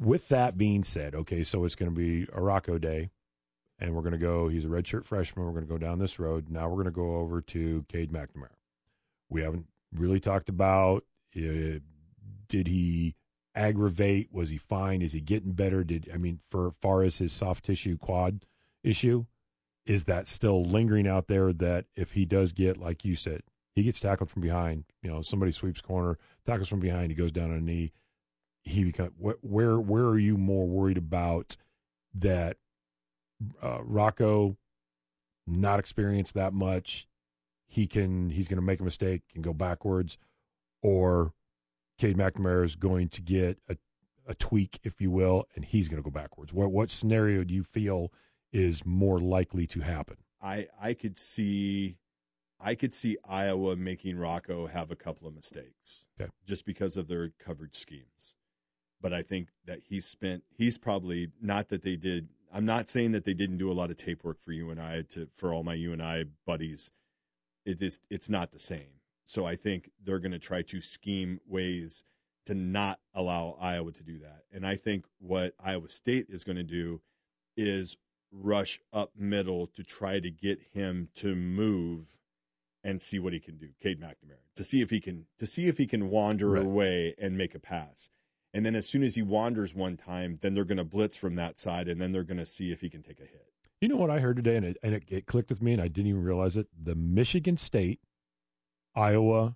with that being said, okay, so it's going to be a Rocco day, and we're going to go. He's a redshirt freshman. We're going to go down this road. Now we're going to go over to Cade McNamara. We haven't really talked about did he aggravate? Was he fine? Is he getting better? For far as his soft tissue quad issue, is that still lingering out there? That if he does get, like you said, he gets tackled from behind, somebody sweeps corner, tackles from behind, he goes down on a knee. He becomes where are you more worried about that? Rocco not experienced that much. He's going to make a mistake and go backwards, or Cade McNamara is going to get a tweak, if you will, and he's going to go backwards. What scenario do you feel is more likely to happen? I could see Iowa making Rocco have a couple of mistakes, just because of their coverage schemes. But I think that he's probably not that they did. I'm not saying that they didn't do a lot of tape work for UNI for all my UNI buddies. It's not the same. So I think they're going to try to scheme ways to not allow Iowa to do that. And I think what Iowa State is going to do is rush up middle to try to get him to move and see what he can do, Cade McNamara, to see if he can wander away and make a pass. And then as soon as he wanders one time, then they're going to blitz from that side, and then they're going to see if he can take a hit. You know what I heard today, and it clicked with me, and I didn't even realize it? The Michigan State, Iowa,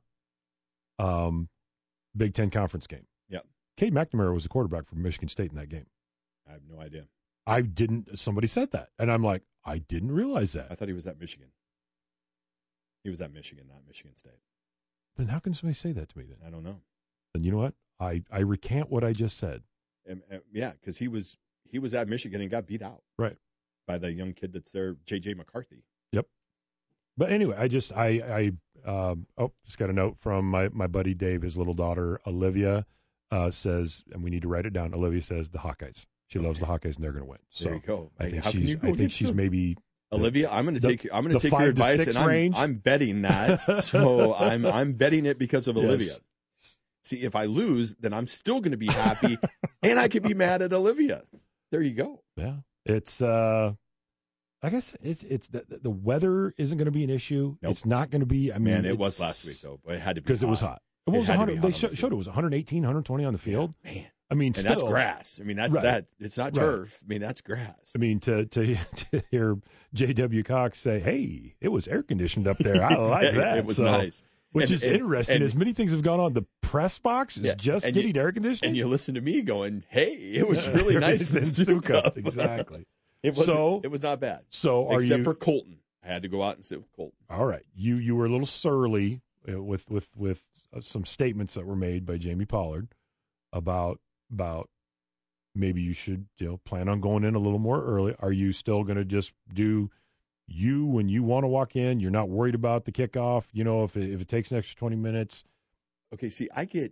Big Ten Conference game. Yeah. Cade McNamara was the quarterback for Michigan State in that game. I have no idea. Somebody said that, and I'm like, I didn't realize that. I thought he was at Michigan. He was at Michigan, not Michigan State. Then how can somebody say that to me then? I don't know. And you know what? I recant what I just said. Yeah, because he was at Michigan and got beat out. Right. By the young kid that's there, J.J. McCarthy. Yep. But anyway, I just got a note from my buddy Dave. His little daughter, Olivia, says, and we need to write it down. Olivia says the Hawkeyes. She loves the Hawkeyes, and they're going to win. So there you go. I think she's maybe Olivia. I'm going to take your advice, and I'm betting that. So I'm betting it because of Olivia. Yes. See, if I lose, then I'm still going to be happy, and I could be mad at Olivia. There you go. Yeah, it's. I guess it's the weather isn't going to be an issue. Nope. It's not going to be. Man, it was last week though, but it had to be because it was hot. It was 100. They showed it was 118, 120 on the field. Yeah, man. I mean, and that's grass. I mean, that's that. It's not turf. I mean, that's grass. I mean, to hear J.W. Cox say, "Hey, it was air conditioned up there." I like that. It was nice. Which is interesting. As many things have gone on, the press box is just getting air conditioning. And you listen to me going, "Hey, it was really nice in Sukup." Exactly. It was not bad. So except for Colton, I had to go out and sit with Colton. All right, you were a little surly with some statements that were made by Jamie Pollard about maybe you should plan on going in a little more early. Are you still going to just do you when you want to walk in? You're not worried about the kickoff. If it takes an extra 20 minutes. Okay, see, I get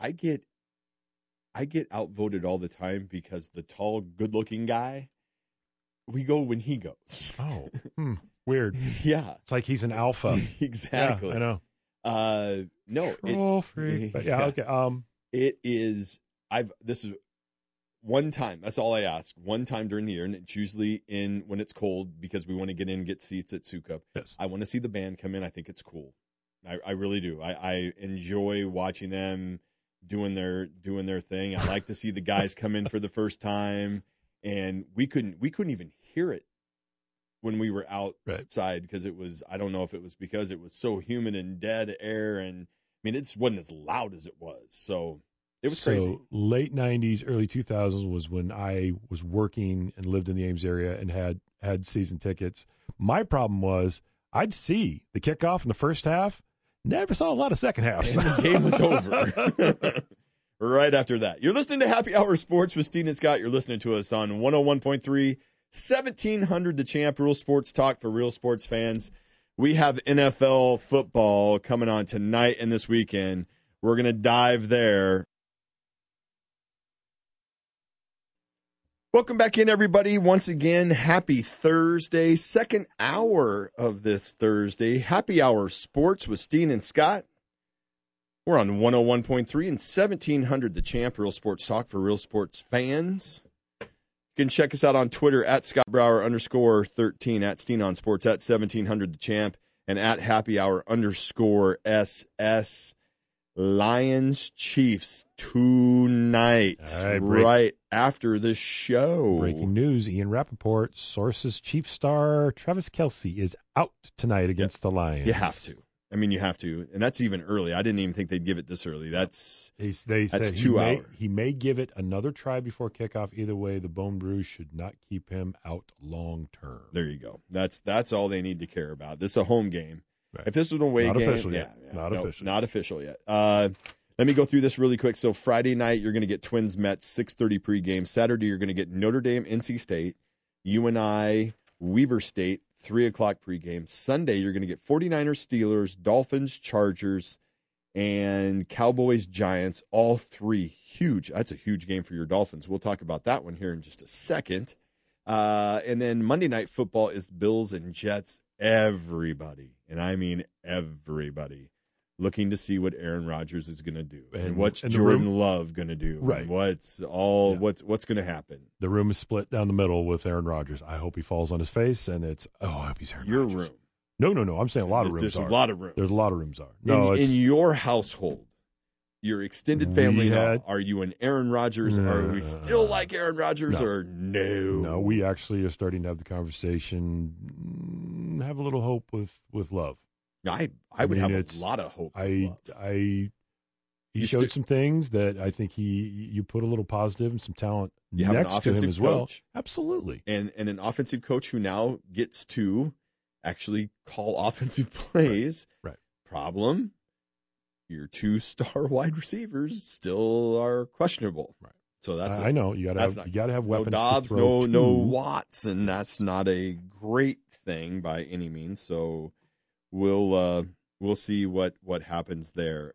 outvoted all the time because the tall, good-looking guy. We go when he goes. Oh, weird. Yeah, it's like he's an alpha. Exactly. Yeah, I know. No, it's free. But yeah, okay. It is. This is one time. That's all I ask. One time during the year, and it's usually when it's cold because we want to get in and get seats at Sukup. Yes. I want to see the band come in. I think it's cool. I really do. I enjoy watching them doing their thing. I like to see the guys come in for the first time. And we couldn't even hear it when we were outside because it was, I don't know if it was because it was so humid and dead air. And I mean, it just wasn't as loud as it was. So it was crazy. So late 90s, early 2000s was when I was working and lived in the Ames area and had season tickets. My problem was I'd see the kickoff in the first half, never saw a lot of second half. And the game was over. Right after that. You're listening to Happy Hour Sports with Steve and Scott. You're listening to us on 101.3, 1700 The Champ, Real Sports Talk for real sports fans. We have NFL football coming on tonight and this weekend. We're going to dive there. Welcome back in, everybody. Once again, happy Thursday, second hour of this Thursday. Happy Hour Sports with Steve and Scott. We're on 101.3 and 1700 The Champ, Real Sports Talk for real sports fans. You can check us out on Twitter at @ScottBrower_13, at Steenon Sports, at 1700 The Champ, and at Happy Hour _SS. Lions Chiefs tonight, right after the show. Breaking news, Ian Rappaport, sources Chief star Travis Kelce is out tonight against the Lions. You have to. I mean, you have to. And that's even early. I didn't even think they'd give it this early. That's 2 hours. He may give it another try before kickoff. Either way, the bone bruise should not keep him out long term. There you go. That's all they need to care about. This is a home game. Right. If this was an away not game, official yet. Not official yet. Let me go through this really quick. So Friday night, you're going to get Twins Mets 6:30 pregame. Saturday, you're going to get Notre Dame NC State, UNI Weber State 3:00 pregame. Sunday, you're going to get 49ers Steelers, Dolphins Chargers, and Cowboys Giants. All three huge. That's a huge game for your Dolphins. We'll talk about that one here in just a second. And then Monday Night Football is Bills and Jets. Everybody, and I mean everybody, looking to see what Aaron Rodgers is going to do and what's Jordan Love going to do, right? And what's going to happen. The room is split down the middle with Aaron Rodgers. I hope he falls on his face, and I hope he's Aaron Rodgers. Your room? No. I'm saying a lot of rooms. There's a lot of rooms. There's a lot of rooms. In your household, your extended family. Are you an Aaron Rodgers? Are we still like Aaron Rodgers or no? No, we actually are starting to have the conversation. Have a little hope with Love. I would have a lot of hope. He showed some things that I think you put a little positive and some talent next to him as well. Absolutely. And an offensive coach who now gets to actually call offensive plays. Right. Problem, your 2-star wide receivers still are questionable. Right. So that's I know you got to have weapons. No Dobbs, to throw no Watts, and that's not a great thing by any means. So we'll see what happens there.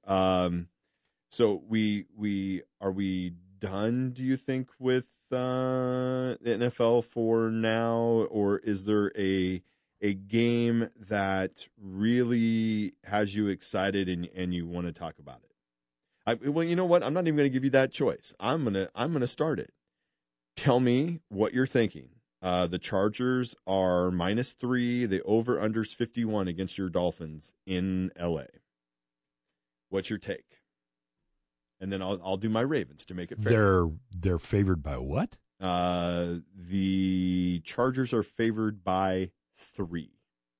So are we done? Do you think with the NFL for now, or is there a game that really has you excited and you want to talk about it? Well, you know what? I'm not even going to give you that choice. I'm gonna start it. Tell me what you're thinking. The Chargers are -3. The over/under's 51 against your Dolphins in LA. What's your take? And then I'll do my Ravens to make it fair. They're favored by what? The Chargers are favored by 3.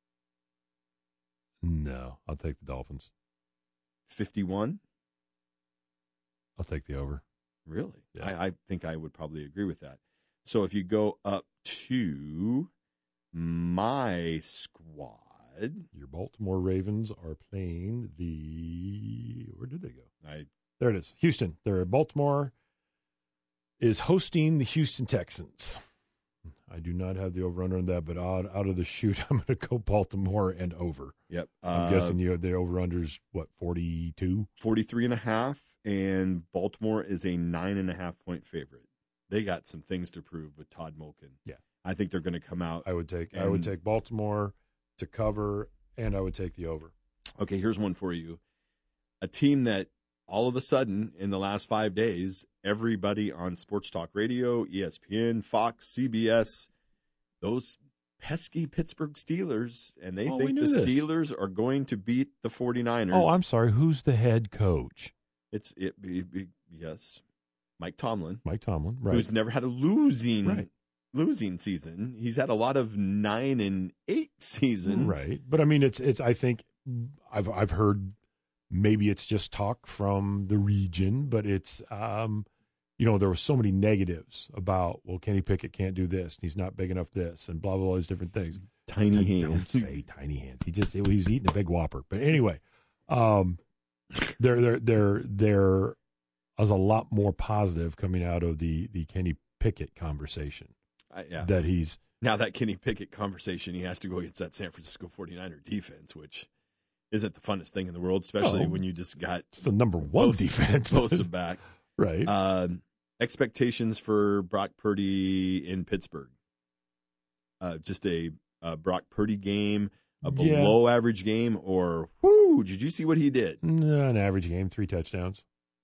No, I'll take the Dolphins. 51? I'll take the over. Really? Yeah. I think I would probably agree with that. So if you go up to my squad. Your Baltimore Ravens are playing where did they go? There it is. Houston. Baltimore is hosting the Houston Texans. I do not have the over-under on that, but out of the chute, I'm going to go Baltimore and over. Yep. I'm guessing the over-under's, 42? 43.5, and Baltimore is a 9.5-point favorite. They got some things to prove with Todd Monken. Yeah. I think they're going to come out. I would take Baltimore to cover, and I would take the over. Okay, here's one for you. A team that all of a sudden, in the last 5 days, everybody on Sports Talk Radio, ESPN, Fox, CBS, those pesky Pittsburgh Steelers, and they think the Steelers are going to beat the 49ers. Oh, I'm sorry. Who's the head coach? Yes, Mike Tomlin. Mike Tomlin, right. Who's never had a losing season. He's had a lot of 9-8 seasons. Right. But I mean, it's I think I've heard maybe it's just talk from the region, but it's, there were so many negatives about, Kenny Pickett can't do this, and he's not big enough this, and blah, blah, blah, these different things. Tiny hands. Don't say tiny hands. He's eating a big Whopper. But anyway, there was a lot more positive coming out of the Kenny Pickett conversation. That he's now that Kenny Pickett conversation, he has to go against that San Francisco 49er defense, which isn't the funnest thing in the world, especially when you just got the number one defense posted back. Right. Expectations for Brock Purdy in Pittsburgh. Just a Brock Purdy game. a below average game, or whoo, did you see what he did? An average game, 3 touchdowns.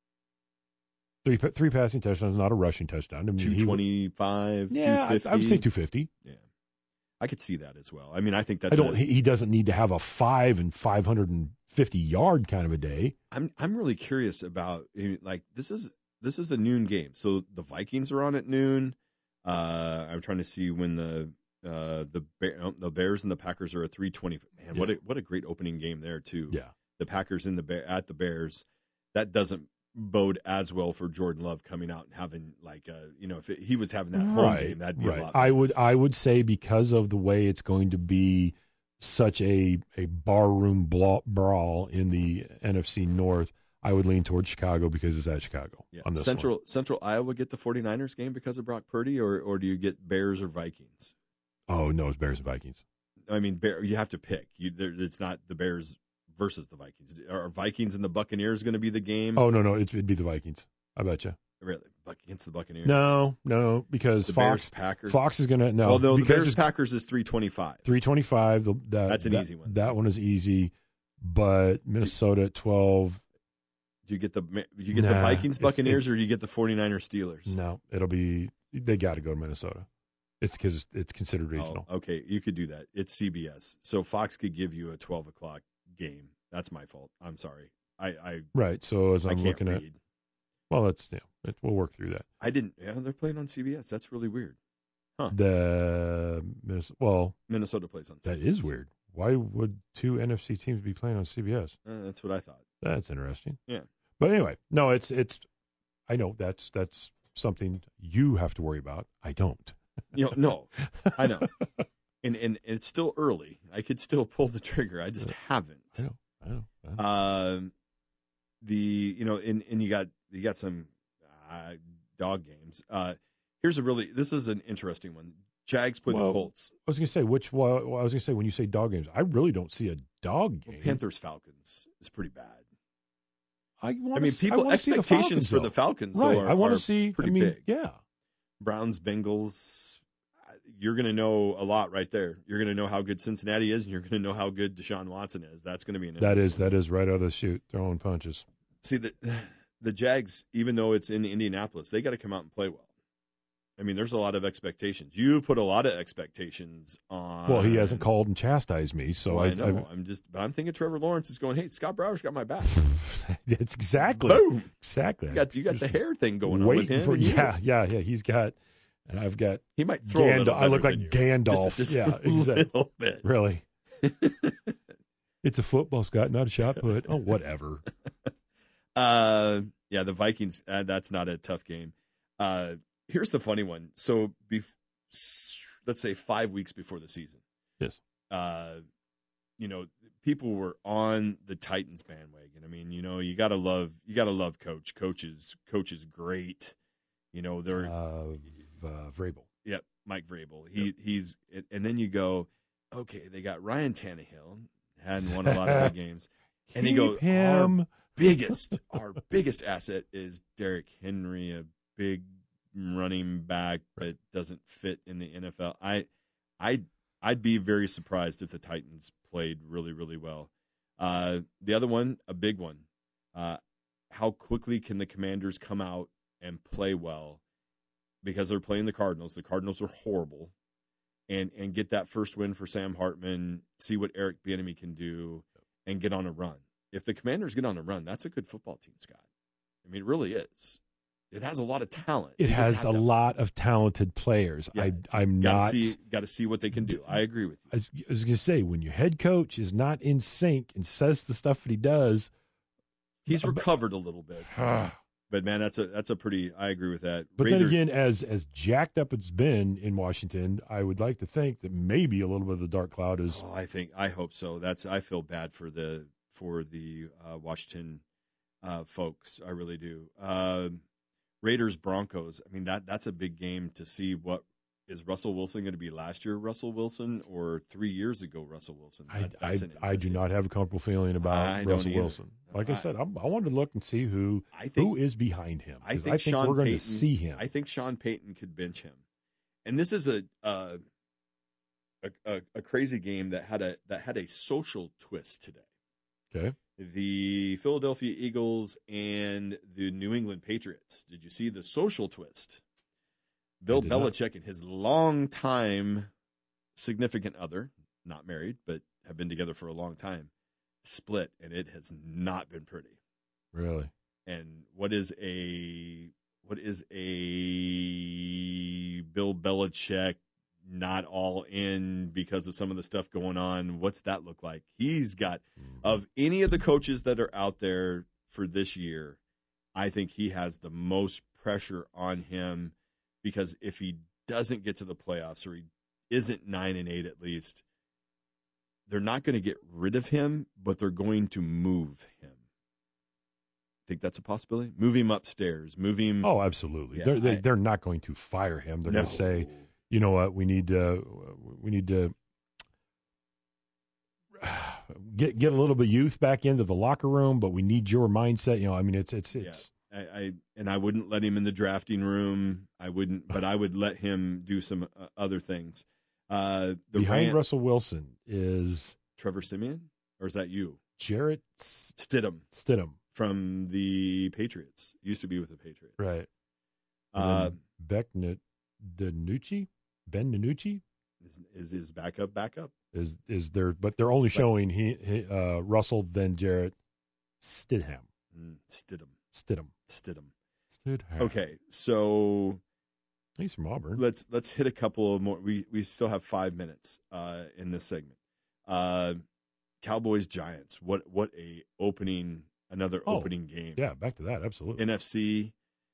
Three passing touchdowns, not a rushing touchdown. I mean, 225, yeah, 250. I would say 250. Yeah. I could see that as well. I mean, I think he doesn't need to have a 550 yard kind of a day. I'm really curious about, like, this is a noon game. So the Vikings are on at noon. I'm trying to see when the Bears and the Packers are at 3:20. Man, what a great opening game there too. Yeah. The Packers at the Bears. That doesn't bode as well for Jordan Love coming out and having, like, if he was having that home game, that'd be a lot better. I would say, because of the way it's going to be such a barroom brawl in the NFC North, I would lean towards Chicago because it's at Chicago. Yeah. On this Central Iowa get the 49ers game because of Brock Purdy, or do you get Bears or Vikings? Oh, no, it's Bears and Vikings. I mean, you have to pick. It's not the Bears versus the Vikings. Are Vikings and the Buccaneers going to be the game? Oh, no, it'd be the Vikings. I bet you. Really? Against the Buccaneers? No, because the Fox is going to – no. Well, no, the Bears-Packers is 325. 325. That's an easy one. That one is easy, but Minnesota at 12. Do you get the Vikings-Buccaneers, or do you get the 49ers-Steelers? No, they got to go to Minnesota. It's because it's considered regional. Oh, okay, you could do that. It's CBS. So Fox could give you a 12 o'clock game. That's my fault. I'm sorry. Right. So as I'm looking read. at, well, we'll work through that. They're playing on CBS. That's really weird. Huh. Minnesota plays on CBS. That is weird. Why would 2 NFC teams be playing on CBS? That's what I thought. That's interesting. Yeah. But anyway, no, it's. I know that's something you have to worry about. I don't. No, I know. And it's still early. I could still pull the trigger. I just haven't. I know. And you got some dog games. This is an interesting one. Jags play the Colts. I was going to say when you say dog games, I really don't see a dog game. Panthers Falcons is pretty bad. People expectations for the Falcons are pretty big. Yeah. Browns Bengals. You're going to know a lot right there. You're going to know how good Cincinnati is, and you're going to know how good Deshaun Watson is. That's going to be an interesting that is right out of the chute, throwing punches. See, the Jags, even though it's in Indianapolis, they got to come out and play well. I mean, there's a lot of expectations. You put a lot of expectations on. Well, he hasn't called and chastised me, so I know. I'm thinking Trevor Lawrence is going, hey, Scott Brower's got my back. That's exactly. Boom. Exactly. You got the hair thing going on with him. Yeah. He's got, and I've got. He might throw a little. I look like Gandalf. Just a little bit. Really. It's a football, Scott, not a shot put. Oh, whatever. The Vikings. That's not a tough game. Here's the funny one. So, let's say 5 weeks before the season. Yes. People were on the Titans bandwagon. I mean, you gotta love Coach. Coach is great. They're Vrabel. Yep, Mike Vrabel. He's and then you go, okay, they got Ryan Tannehill, hadn't won a lot of big games, and you go, our biggest asset is Derrick Henry, a big running back that doesn't fit in the NFL. I'd be very surprised if the Titans played really, really well. The other one, a big one, how quickly can the Commanders come out and play well, because they're playing the Cardinals. The Cardinals are horrible, and get that first win for Sam Hartman, see what Eric Bieniemy can do, and get on a run. If the Commanders get on a run, that's a good football team, Scott. I mean, it really is. It has a lot of talent. It has a lot of talented players. Yeah, I'm not. Got to see what they can do. I agree with you. I was going to say, when your head coach is not in sync and says the stuff that he does, he's recovered a little bit. But man, that's a pretty. I agree with that. But then again, as jacked up it's been in Washington, I would like to think that maybe a little bit of the dark cloud is. Oh, I hope so. I feel bad for the Washington folks. I really do. Raiders Broncos. I mean, that's a big game to see. What is Russell Wilson going to be last year? Russell Wilson, or 3 years ago Russell Wilson? I do not have a comfortable feeling about Russell Wilson. Like I said, I wanted to look and see who is behind him. I think we're going to see him. I think Sean Payton could bench him, and this is a a crazy game that had a social twist today. Okay. The Philadelphia Eagles and the New England Patriots. Did you see the social twist? Bill Belichick and his longtime significant other, not married, but have been together for a long time, split, and it has not been pretty. Really? And what is a Bill Belichick not all in because of some of the stuff going on? What's that look like? He's got, of any of the coaches that are out there for this year, I think he has the most pressure on him, because if he doesn't get to the playoffs, or he isn't 9-8 at least, they're not going to get rid of him, but they're going to move him. Think that's a possibility? Move him upstairs. Move him. Oh, absolutely. Yeah, they're not going to fire him. They're going to say, you know what, we need to get a little bit of youth back into the locker room, but we need your mindset. You know, I mean, it's. Yeah. I wouldn't let him in the drafting room. I wouldn't, but I would let him do some other things. Behind Russell Wilson is Trevor Siemian, or is that you? Jarrett Stidham from the Patriots. Used to be with the Patriots, right? Ben DiNucci is his backup. Is there? But they're only showing Russell, then Jarrett Stidham. Stidham. Okay, so he's from Auburn. Let's hit a couple of more. We still have 5 minutes in this segment. Cowboys Giants. What a opening! Another opening game. Yeah, back to that. Absolutely. NFC.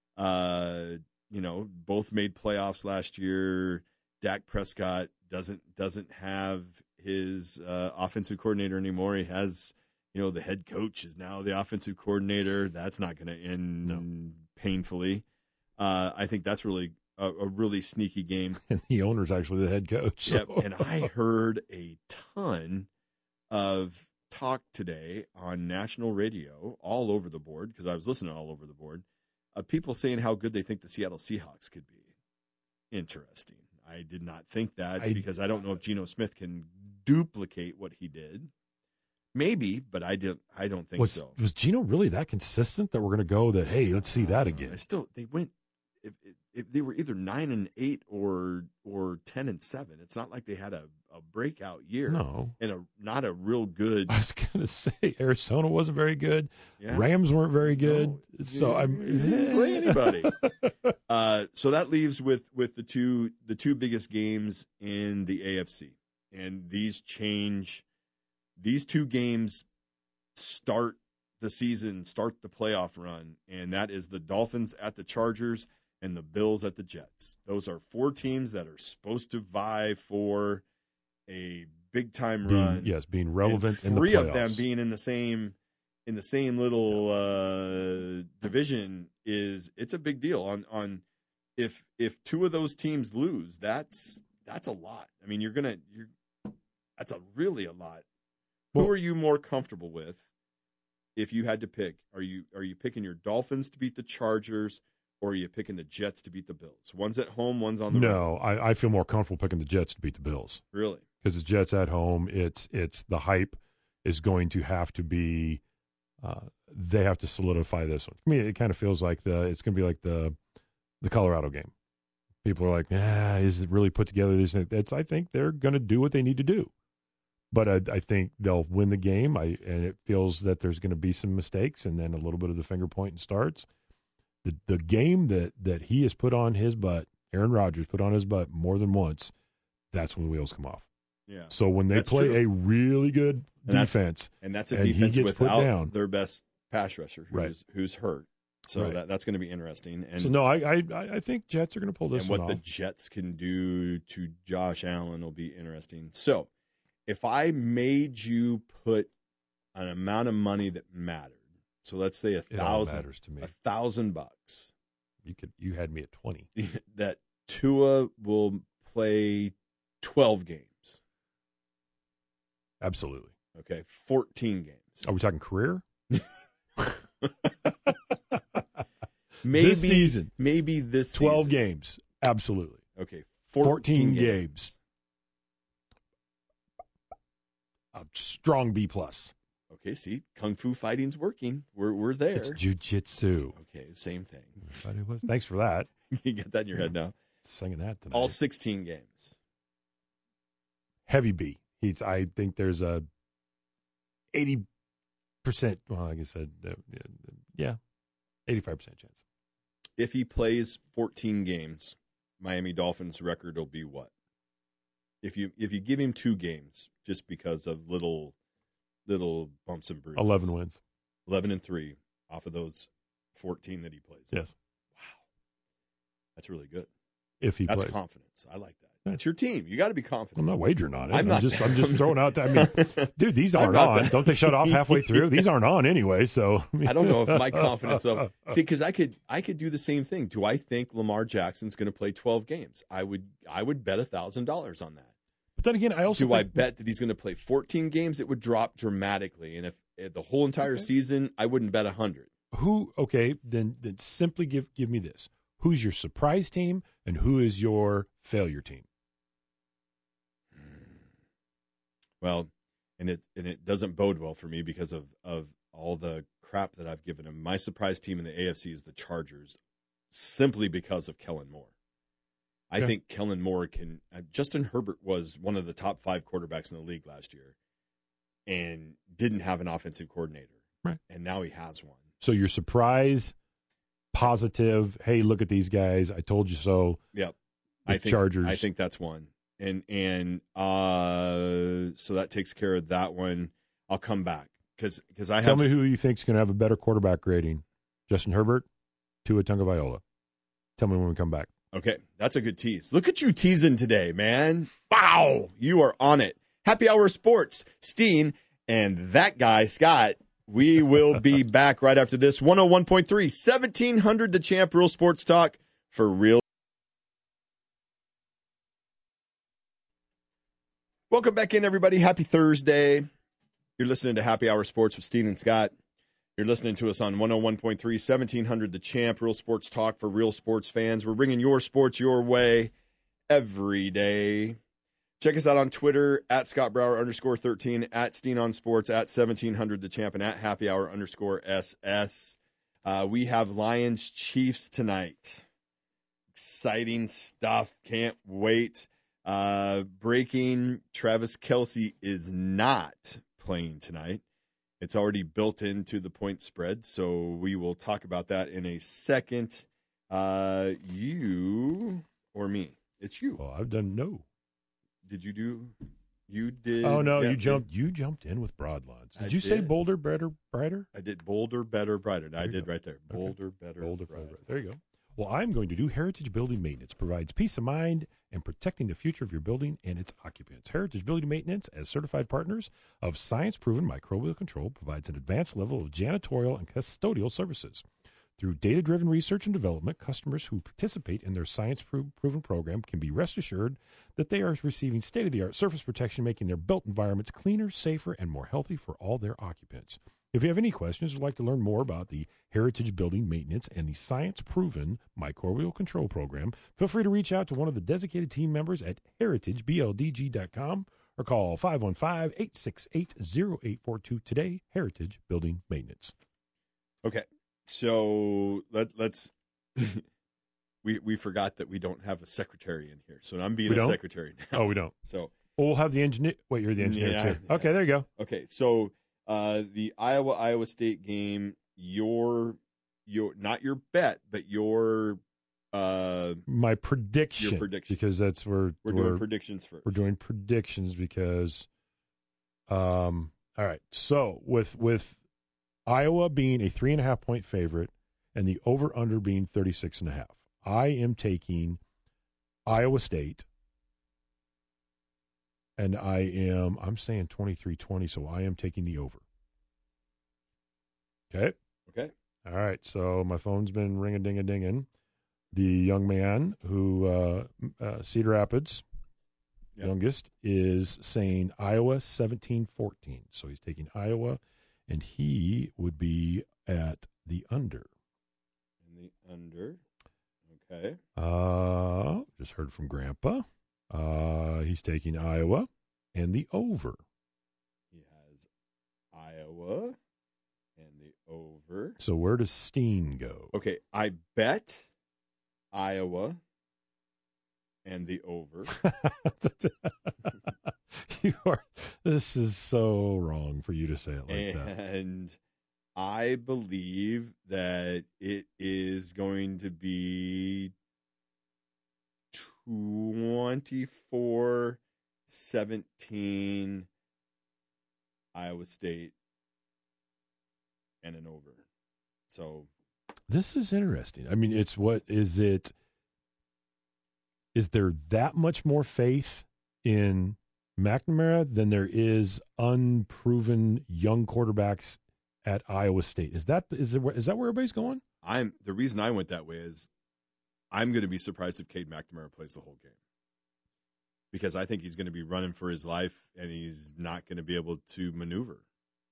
Both made playoffs last year. Dak Prescott doesn't have his offensive coordinator anymore. He has, the head coach is now the offensive coordinator. That's not going to end painfully. I think that's really a really sneaky game. And the owner's actually the head coach. So. Yep. And I heard a ton of talk today on national radio all over the board, because I was listening all over the board, of people saying how good they think the Seattle Seahawks could be. Interesting. I did not think that, because I don't know if Geno Smith can duplicate what he did. Maybe, but I don't think so. Was Geno really that consistent that we're going to go that, hey, let's see that again? They went, if they were either 9-8 or 10-7. It's not like they had a breakout year. No. And not a real good. I was going to say Arizona wasn't very good. Yeah. Rams weren't very good. No, so I didn't play anybody. So that leaves with the two biggest games in the AFC. And these two games start the season, start the playoff run, and that is the Dolphins at the Chargers and the Bills at the Jets. Those are 4 teams that are supposed to vie for a big time run. Yes, being relevant in the playoffs. 3 of them being in the same little division it's a big deal. On if 2 of those teams lose, that's a lot. I mean, that's really a lot. Well, who are you more comfortable with if you had to pick? Are you picking your Dolphins to beat the Chargers, or are you picking the Jets to beat the Bills? One's at home, one's on the road. No, I feel more comfortable picking the Jets to beat the Bills. Really? Because the Jets at home, it's the hype is going to have to be they have to solidify this one. I mean, it kind of feels like it's going to be like the Colorado game. People are like, is it really put together? I think they're going to do what they need to do. But I think they'll win the game, and it feels that there's going to be some mistakes and then a little bit of the finger pointing starts. The game that he has put on his butt, Aaron Rodgers put on his butt more than once, that's when the wheels come off. Yeah. So when they play a really good defense, and that's a defense without their best pass rusher who's hurt. So that's going to be interesting. And so, no, I think Jets are going to pull this one off. And what the Jets can do to Josh Allen will be interesting. So if I made you put an amount of money that mattered, so let's say $1,000. You had me at 20. That Tua will play 12 games. Absolutely. Okay, 14 games. Are we talking career? Maybe this season. Maybe this 12 season. Games. Absolutely. Okay, 14 games. a strong B+. Okay, see, Kung Fu fighting's working. We're there. It's jujitsu. Okay, same thing. But it was. Thanks for that. You get that in your head now. Singing that tonight. All 16 games. Heavy B. I think there's a 80%. Well, like I said, 85% chance. If he plays 14 games, Miami Dolphins record will be what? If you give him 2 games, just because of little bumps and bruises. 11 wins. 11-3 off of those 14 that he plays. Yes. Wow. That's really good. If he That's plays. confidence. I like that. That's your team. You got to be confident. I'm not wagering on it. I'm just throwing out that. I mean, dude, these aren't on. Don't they shut off halfway through? These aren't on anyway. So I don't know if my confidence level. See, because I could do the same thing. Do I think Lamar Jackson's going to play 12 games? I would bet $1,000 on that. But then again, I also I bet that he's going to play 14 games? It would drop dramatically, and if the whole entire season, I wouldn't bet 100. Who? Okay, then simply give me this. Who's your surprise team, and who is your failure team? Well, and it doesn't bode well for me because of all the crap that I've given him. My surprise team in the AFC is the Chargers, simply because of Kellen Moore. I think Kellen Moore can. Justin Herbert was one of the top 5 quarterbacks in the league last year, and didn't have an offensive coordinator. Right, and now he has one. So your surprise, positive. Hey, look at these guys! I told you so. Yep, Chargers. I think that's one. And so that takes care of that one. I'll come back because I have. Tell me who you think is going to have a better quarterback rating: Justin Herbert, Tua Tagovailoa. Tell me when we come back. Okay, that's a good tease. Look at you teasing today, man. Wow, you are on it. Happy Hour Sports, Steen, and that guy, Scott. We will be back right after this. 101.3, 1700 The Champ, Real Sports Talk for real. Welcome back in, everybody. Happy Thursday. You're listening to Happy Hour Sports with Steen and Scott. You're listening to us on 101.3, 1700 The Champ, Real Sports Talk for real sports fans. We're bringing your sports your way every day. Check us out on Twitter, at Scott Brower _13, at Steen on Sports, at 1700 The Champ, and at Happy Hour _SS. We have Lions Chiefs tonight. Exciting stuff. Can't wait. Breaking, Travis Kelce is not playing tonight. It's already built into the point spread, so we will talk about that in a second. You or me? It's you. Well, I've done no. Did you do? You did. Oh no, you jumped in with Broadlands. Did you say bolder, better, brighter? I did bolder, better, brighter. I did right there. Bolder, better, brighter. There you go. Well, I'm going to do Heritage Building Maintenance. Provides peace of mind and protecting the future of your building and its occupants. Heritage Building Maintenance, as certified partners of science-proven microbial control, provides an advanced level of janitorial and custodial services. Through data-driven research and development, customers who participate in their science-proven program can be rest assured that they are receiving state-of-the-art surface protection, making their built environments cleaner, safer, and more healthy for all their occupants. If you have any questions or would like to learn more about the Heritage Building Maintenance and the science-proven microbial control program, feel free to reach out to one of the designated team members at heritagebldg.com or call 515-868-0842 today. Heritage Building Maintenance. Okay, so let's we forgot that we don't have a secretary in here, so I'm being a secretary now. Oh, we don't. So we'll have the engineer. Wait, you're the engineer too. Yeah. Okay, there you go. Okay, so. The Iowa State game, your not your bet, but your my prediction. Your prediction, because that's where we're doing predictions first. We're doing predictions because, all right. So with Iowa being a 3.5 point favorite and the over under being 36.5, I am taking Iowa State. And I'm saying 23-20, so I am taking the over. Okay? Okay. All right, so my phone's been ring-a-ding-a-dinging. The young man who, Cedar Rapids, youngest, is saying Iowa 17-14. So he's taking Iowa, and he would be at the under. And the under. Okay. Just heard from Grandpa. He's taking Iowa and the over. Iowa and the over. So where does Steen go? Okay, I bet Iowa and the over. This is so wrong for you to say it like that. And I believe that it is going to be 24-17 Iowa State and an over. So this is interesting. I mean, is there that much more faith in McNamara than there is unproven young quarterbacks at Iowa State? Is that where everybody's going? The reason I went that way is I'm going to be surprised if Cade McNamara plays the whole game, because I think he's going to be running for his life and he's not going to be able to maneuver.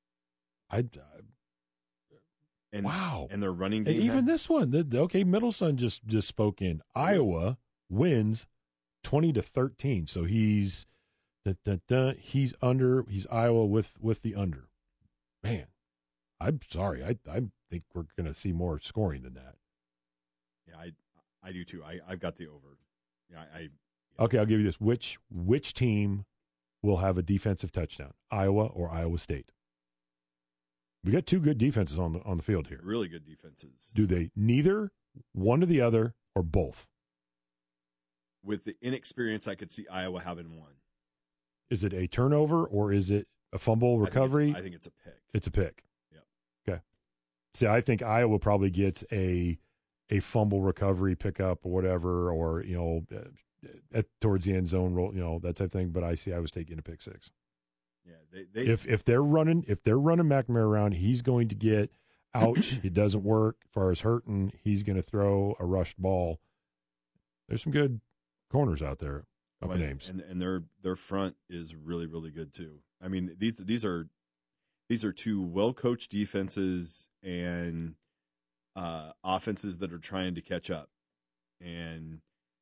Wow. And their running game. Even this one. Middleton just spoke in. Iowa wins 20-13. So he's under. He's Iowa with the under. Man, I'm sorry. I think we're going to see more scoring than that. Yeah, I do too. I've got the over. Yeah, yeah. Okay, I'll give you this. Which team will have a defensive touchdown? Iowa or Iowa State? We got two good defenses on the field here. Really good defenses. Do they neither, one or the other, or both? With the inexperience, I could see Iowa having one. Is it a turnover or is it a fumble recovery? I think it's a pick. It's a pick. Yep. Okay. See, I think Iowa probably gets a fumble recovery pickup or whatever, or towards the end zone roll, that type of thing. But I see Iowa State getting a pick six. Yeah, if they're running McNamara around, he's going to get ouch. It doesn't work as far as hurting. He's going to throw a rushed ball. There's some good corners out there of names, and their front is really, really good too. I mean, these are two well coached defenses and offenses that are trying to catch up, and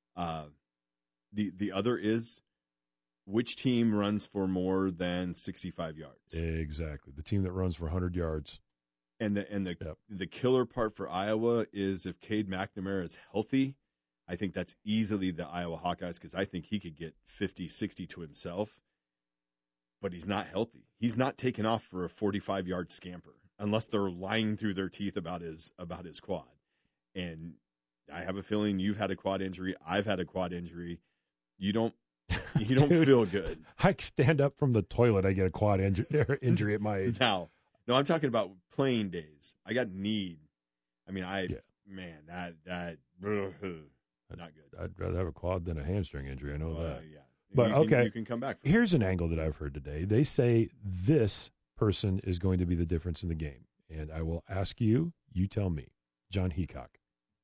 the other is, which team runs for more than 65 yards? Exactly. The team that runs for 100 yards. And the killer part for Iowa is if Cade McNamara is healthy, I think that's easily the Iowa Hawkeyes, because I think he could get 50, 60 to himself. But he's not healthy. He's not taking off for a 45-yard scamper unless they're lying through their teeth about his quad. And I have a feeling you've had a quad injury. I've had a quad injury. You don't feel good. I stand up from the toilet, I get a quad injury at my age. No, I'm talking about playing days. I got kneed. I mean, not good. I'd rather have a quad than a hamstring injury. I know that. Yeah. But you can come back from Here's an angle that I've heard today. They say this person is going to be the difference in the game. And I will ask you, you tell me. John Heacock,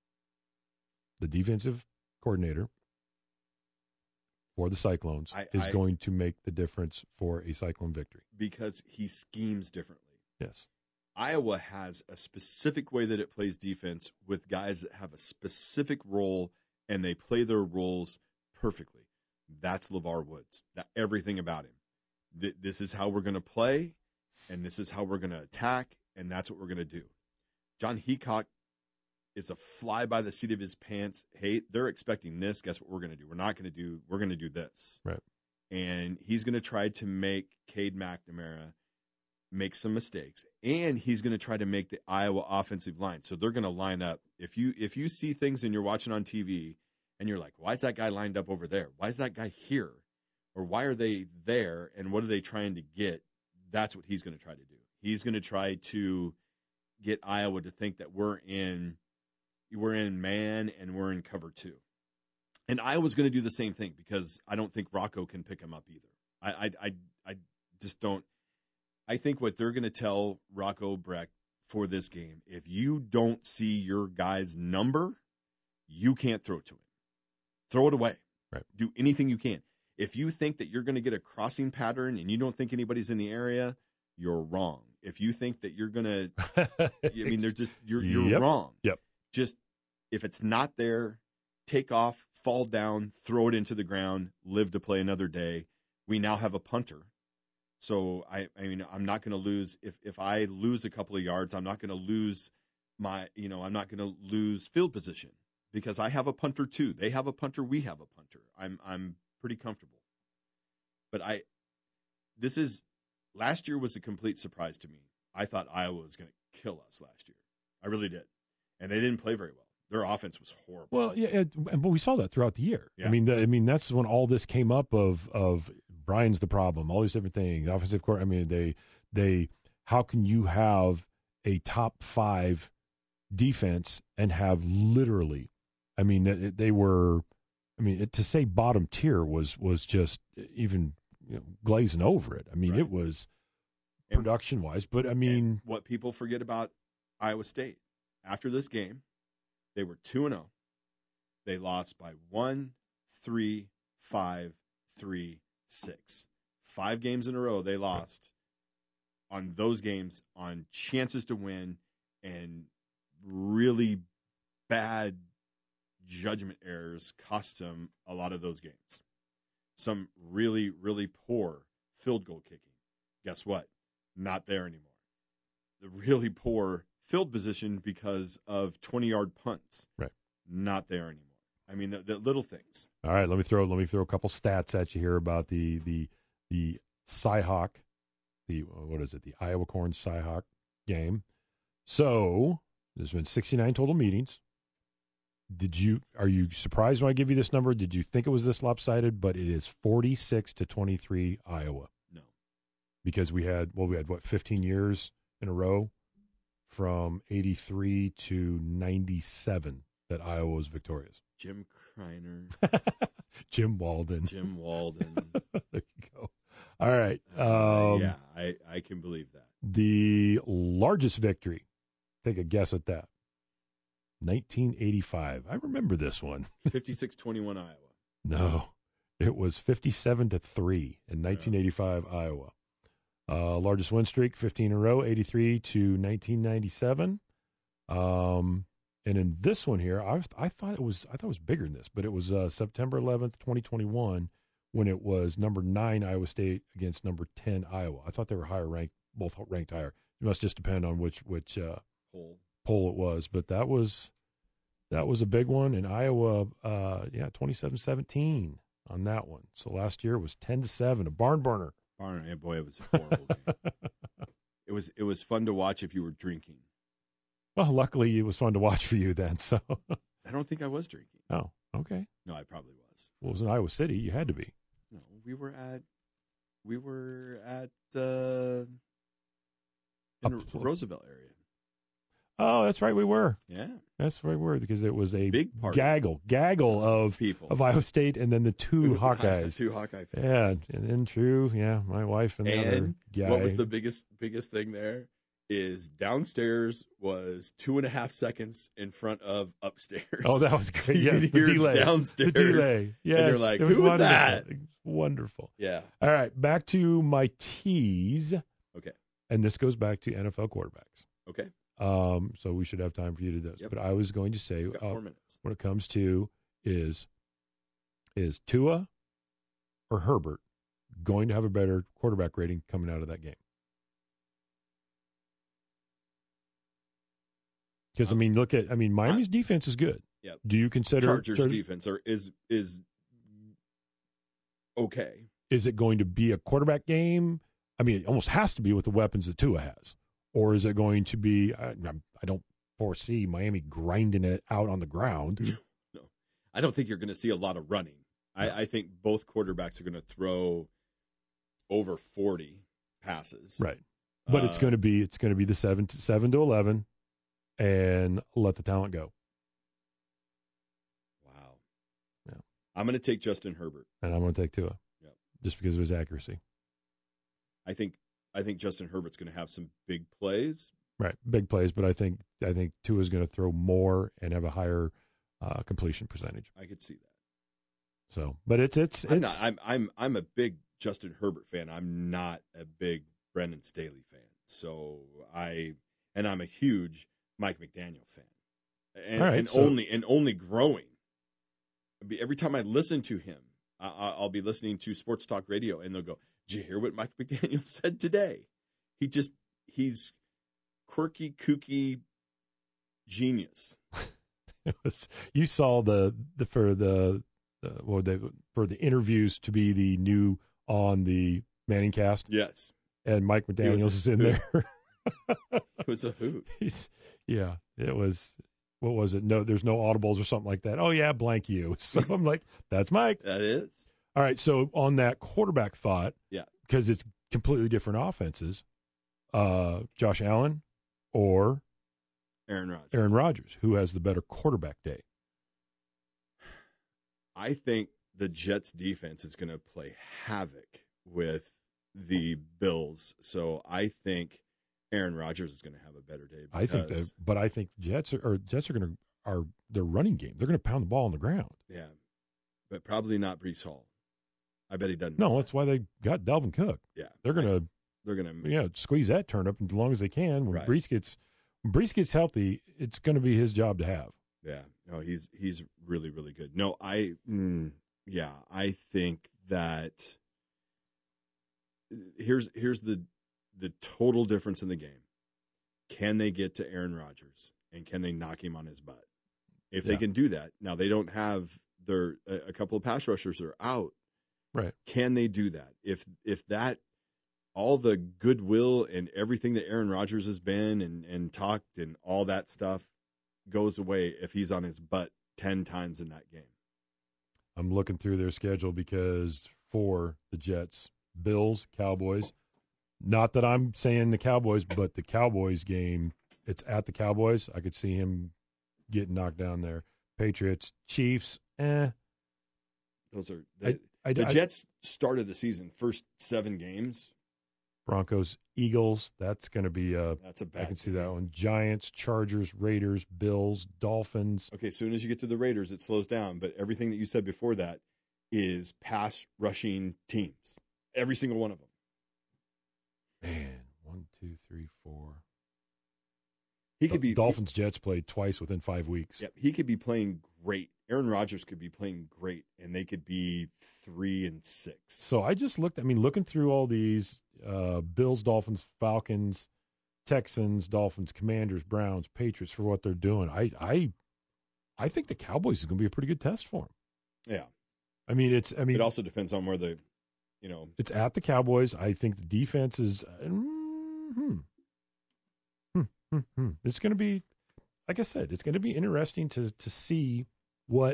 the defensive coordinator for the Cyclones, is going to make the difference for a Cyclone victory. Because he schemes differently. Yes. Iowa has a specific way that it plays defense with guys that have a specific role, and they play their roles perfectly. That's LeVar Woods. Everything about him. This is how we're going to play, and this is how we're going to attack, and that's what we're going to do. John Heacock is a fly by the seat of his pants. Hey, they're expecting this. Guess what we're going to do? We're going to do this. Right. And he's going to try to make Cade McNamara make some mistakes. And he's going to try to make the Iowa offensive line. So they're going to line up. If you see things and you're watching on TV and you're like, why is that guy lined up over there? Why is that guy here? Or why are they there? And what are they trying to get? That's what he's going to try to do. He's going to try to get Iowa to think that we're in man and we're in cover two. And Iowa's going to do the same thing, because I don't think Rocco can pick him up either. I just don't. I think what they're going to tell Rocco Brecht for this game, if you don't see your guy's number, you can't throw it to him. Throw it away. Right. Do anything you can. If you think that you're going to get a crossing pattern and you don't think anybody's in the area, you're wrong. If you think that you're going to, you're wrong. Yep. Just, if it's not there, take off, fall down, throw it into the ground, live to play another day. We now have a punter. So I mean, I'm not going to lose if I lose a couple of yards. I'm not going to lose I'm not going to lose field position because I have a punter too. They have a punter. We have a punter. I'm pretty comfortable. But last year was a complete surprise to me. I thought Iowa was going to kill us last year. I really did. And they didn't play very well. Their offense was horrible. Well, yeah, but we saw that throughout the year. Yeah. I mean, that's when all this came up of Brian's the problem, all these different things, offensive court. I mean, they how can you have a top 5 defense and have literally, I mean, they were, I mean, to say bottom tier was just even glazing over it. I mean, right. It was production wise, but I mean, and what people forget about Iowa State after this game, they were 2-0. They lost by 1, 3, 5, 3, 6. 5 games in a row they lost on those games on chances to win and really bad judgment errors cost them a lot of those games. Some really, really poor field goal kicking. Guess what? Not there anymore. The really poor field position because of 20-yard punts. Right. Not there anymore. I mean, the little things. All right, let me throw a couple stats at you here about the Cyhawk, the Iowa Corn Cyhawk game. So there's been 69 total meetings. Are you surprised when I give you this number? Did you think it was this lopsided? But it is 46-23 Iowa. No, because we had 15 years in a row from 83 to 97 that Iowa was victorious. Jim Kreiner. Jim Walden. There you go. All right. Yeah, I can believe that. The largest victory, take a guess at that. 1985. I remember this one. 56-21 Iowa. No, it was 57-3 in 1985 Iowa. Largest win streak, 15 in a row, 83 to 1997. And in this one here, I thought it was bigger than this, but it was September 11th, 2021, when it was number 9 Iowa State against number 10 Iowa. I thought they were higher ranked, both ranked higher. It must just depend on which poll it was, but that was a big one. And Iowa, 27-17 on that one. So last year was 10-7, a barn burner. Boy, it was a horrible game. It was fun to watch if you were drinking. Well, luckily it was fun to watch for you then. So I don't think I was drinking. Oh, okay. No, I probably was. Well, it was in Iowa City. You had to be. No, we were at in the Roosevelt area. Oh, that's right. We were. Yeah, that's right. We were because it was a big party. gaggle of people of Iowa State, and then the two Hawkeyes. Two Hawkeye fans. Yeah, and then true. Yeah, my wife and the other guy. What was the biggest thing there? Is downstairs was 2.5 seconds in front of upstairs. Oh, that was great. So yes, the delay. Downstairs. The delay. Yes. And you're like, who was that? Wonderful. Yeah. All right, back to my tease. Okay. And this goes back to NFL quarterbacks. Okay. So we should have time for you to do this. Yep. But I was going to say, 4 minutes. When it comes to is Tua or Herbert going to have a better quarterback rating coming out of that game? Because Miami's defense is good. Yeah. Do you consider Chargers defense is okay? Is it going to be a quarterback game? I mean, it almost has to be with the weapons that Tua has, or is it going to be? I don't foresee Miami grinding it out on the ground. No, I don't think you're going to see a lot of running. I think both quarterbacks are going to throw over 40 passes. Right, but it's going to be the 7 to 11. And let the talent go. Wow. Yeah. I'm going to take Justin Herbert. And I'm going to take Tua. Yep. Just because of his accuracy. I think Justin Herbert's going to have some big plays. Right, big plays, but I think Tua's going to throw more and have a higher completion percentage. I could see that. So, but it's I'm a big Justin Herbert fan. I'm not a big Brendan Staley fan. So I'm a huge Mike McDaniel fan, only growing. Every time I listen to him, I'll be listening to Sports Talk Radio, and they'll go, Did you hear what Mike McDaniel said today? He's quirky, kooky genius. You saw for the interviews to be the new on the Manning cast. Yes. And Mike McDaniels is in there. It was a hoot. It was, what was it? No, there's no audibles or something like that. Oh, yeah, blank you. So I'm like, that's Mike. That is. All right, so on that quarterback thought, yeah, because it's completely different offenses, Josh Allen or Aaron Rodgers, who has the better quarterback day? I think the Jets defense is going to play havoc with the Bills. So I think Aaron Rodgers is going to have a better day. I think Jets are going to their running game. They're going to pound the ball on the ground. Yeah, but probably not Breece Hall. I bet he doesn't. No, that's why they got Dalvin Cook. Yeah, they're going to squeeze that turnip as long as they can. When Breece gets healthy, it's going to be his job to have. Yeah, no, he's really, really good. No, I think that here's the total difference in the game. Can they get to Aaron Rodgers and can they knock him on his butt? If they can do that, now they don't have a couple of pass rushers are out. Right. Can they do that? If that all the goodwill and everything that Aaron Rodgers has been and talked and all that stuff goes away if he's on his butt 10 times in that game. I'm looking through their schedule because for the Jets, Bills, Cowboys, not that I'm saying the Cowboys, but the Cowboys game, it's at the Cowboys. I could see him getting knocked down there. Patriots, Chiefs, Those are the Jets started the season first 7 games. Broncos, Eagles, that's going to be that's a bad. I can see that one. Giants, Chargers, Raiders, Bills, Dolphins. Okay, as soon as you get to the Raiders, it slows down. But everything that you said before that is pass rushing teams. Every single one of them. Man, 1, 2, 3, 4. He could be Dolphins, Jets played twice within 5 weeks. Yeah, he could be playing great. Aaron Rodgers could be playing great, and they could be 3-6. So I just looking through all these Bills, Dolphins, Falcons, Texans, Dolphins, Commanders, Browns, Patriots for what they're doing. I think the Cowboys is going to be a pretty good test for them. Yeah, it also depends on where it's at the Cowboys. I think the defense is. It's going to be, like I said, it's going to be interesting to see what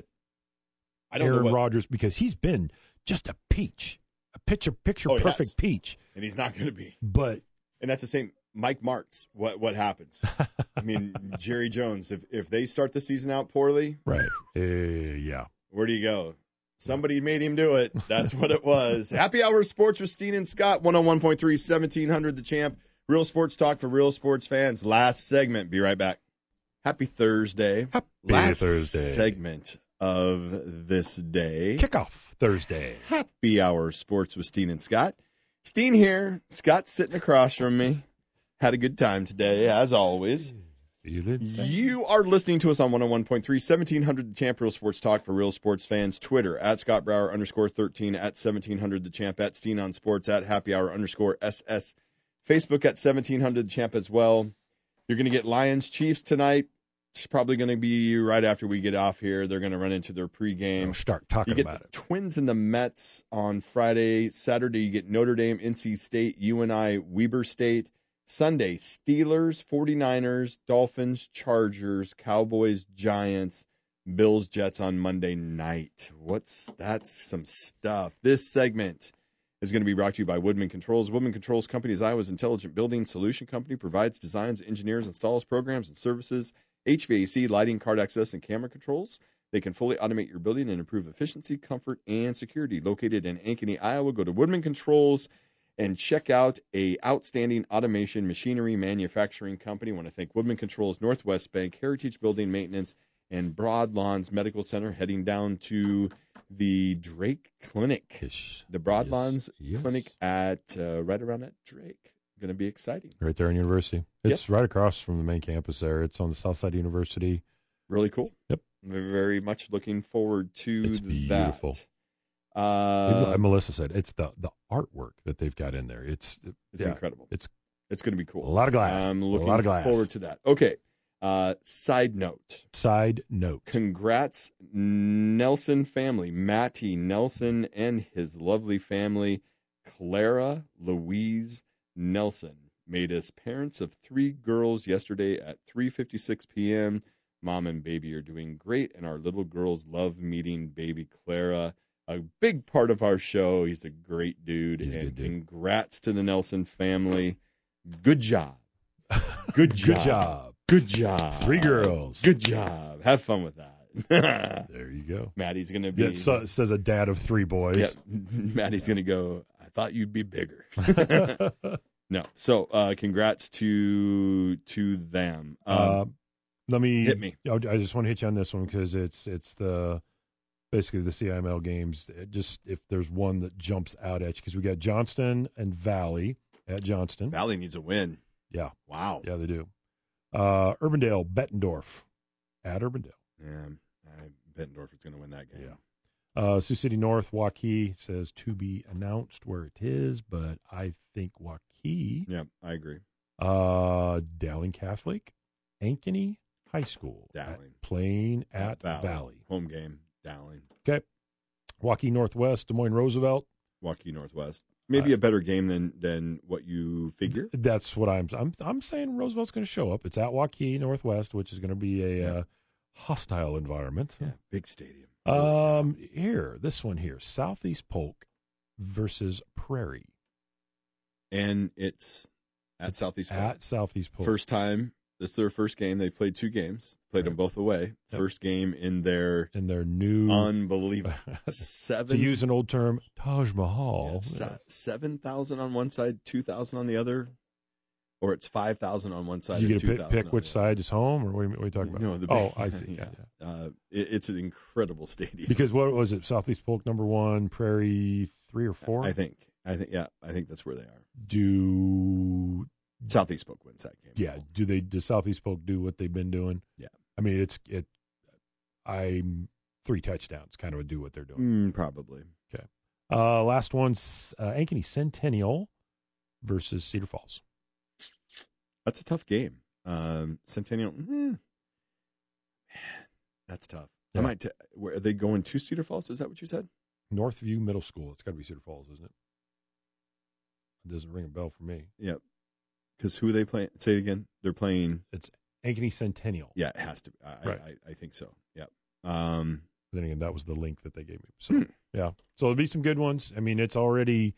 Aaron Rodgers, because he's been just a peach, a picture perfect peach, and he's not going to be. But and that's the same. Mike Martz. What happens? I mean, Jerry Jones. If they start the season out poorly, right? Yeah. Where do you go? Somebody made him do it. That's what it was. Happy Hour Sports with Steen and Scott. 101.3, 1700 The Champ. Real sports talk for real sports fans. Last segment. Be right back. Happy Thursday. Last segment of this day. Kickoff Thursday. Happy Hour Sports with Steen and Scott. Steen here. Scott's sitting across from me. Had a good time today, as always. You are listening to us on 101.3, 1700 The Champ, Real Sports Talk for real sports fans. Twitter, at Scott Brower _13, at 1700 The Champ, at Steen on Sports, at Happy Hour _SS. Facebook at 1700 The Champ as well. You're going to get Lions Chiefs tonight. It's probably going to be right after we get off here. They're going to run into their pregame. We'll start talking about it. Twins and the Mets on Friday. Saturday, you get Notre Dame, NC State, UNI, Weber State. Sunday, Steelers, 49ers, Dolphins, Chargers, Cowboys, Giants, Bills, Jets on Monday night. That's some stuff. This segment is going to be brought to you by Woodman Controls. Woodman Controls Company is Iowa's intelligent building solution company, provides designs, engineers, installs, programs, and services, HVAC, lighting, card access, and camera controls. They can fully automate your building and improve efficiency, comfort, and security. Located in Ankeny, Iowa, go to Woodman Controls and check out a outstanding automation machinery manufacturing company. I want to thank Woodman Controls, Northwest Bank, Heritage Building Maintenance, and Broad Lawns Medical Center, heading down to the Drake Clinic. The Broad Lawns Clinic at right around at Drake. Going to be exciting. Right there in University. It's right across from the main campus there. It's on the south side of University. Really cool. Yep. We're very much looking forward to it's beautiful. that. Melissa said it's the artwork that they've got in there. It's incredible. It's going to be cool. A lot of glass. I'm looking a lot of glass. forward to that. Okay. Side note. Congrats, Nelson family. Matty Nelson and his lovely family, Clara Louise Nelson, made us parents of 3 girls yesterday at 3:56 p.m. Mom and baby are doing great, and our little girls love meeting baby Clara. A big part of our show. He's a great dude. He's a good dude. Congrats to the Nelson family. Good job. Good job. Good job. Good job. 3 girls. Good job. Have fun with that. There you go. Maddie's going to be... says a dad of 3 boys. Yeah, Maddie's going to go, I thought you'd be bigger. No. So, congrats to them. Hit me. I just want to hit you on this one because it's basically the CIML games. Just if there's one that jumps out at you, because we got Johnston and Valley at Johnston. Valley needs a win. Yeah. Wow. Yeah, they do. Urbandale, Bettendorf at Urbandale. Yeah, Bettendorf is going to win that game. Yeah. Sioux City North, Waukee says to be announced where it is, but I think Waukee. Yeah, I agree. Dowling Catholic, Ankeny High School. Dowling. Playing at Valley. Home game, Dowling. Okay. Waukee Northwest, Des Moines Roosevelt. Waukee Northwest. Maybe a better game than what you figure. That's what I'm saying. Roosevelt's going to show up. It's at Waukee Northwest, which is going to be a hostile environment. Yeah, big stadium. Here, this one here, Southeast Polk versus Prairie, and it's at Southeast Polk. At Southeast Polk. First time. This is their first game. They played 2 games. Played them both away. Yep. First game in their new unbelievable 7. To use an old term, Taj Mahal. 7,000 on one side, 2,000 on the other, or it's 5,000 on one side. You get to pick which side is home, or what are you talking about? No, I see. Yeah. It's an incredible stadium. Because what was it? Southeast Polk number 1, Prairie 3 or 4. I think that's where they are. Do Southeast Polk wins that game. Yeah. Does Southeast Polk do what they've been doing? Yeah. I mean, I'm 3 touchdowns kind of do what they're doing. Probably. Okay. Last one's Ankeny Centennial versus Cedar Falls. That's a tough game. Centennial, man, that's tough. Yeah. Where are they going to Cedar Falls? Is that what you said? Northview Middle School. It's got to be Cedar Falls, isn't it? It doesn't ring a bell for me. Yep. Because who are they playing? Say it again. They're playing. It's Ankeny Centennial. Yeah, it has to be. I think so. Yep. Then again, that was the link that they gave me. So yeah. So there'll be some good ones. I mean, it's already,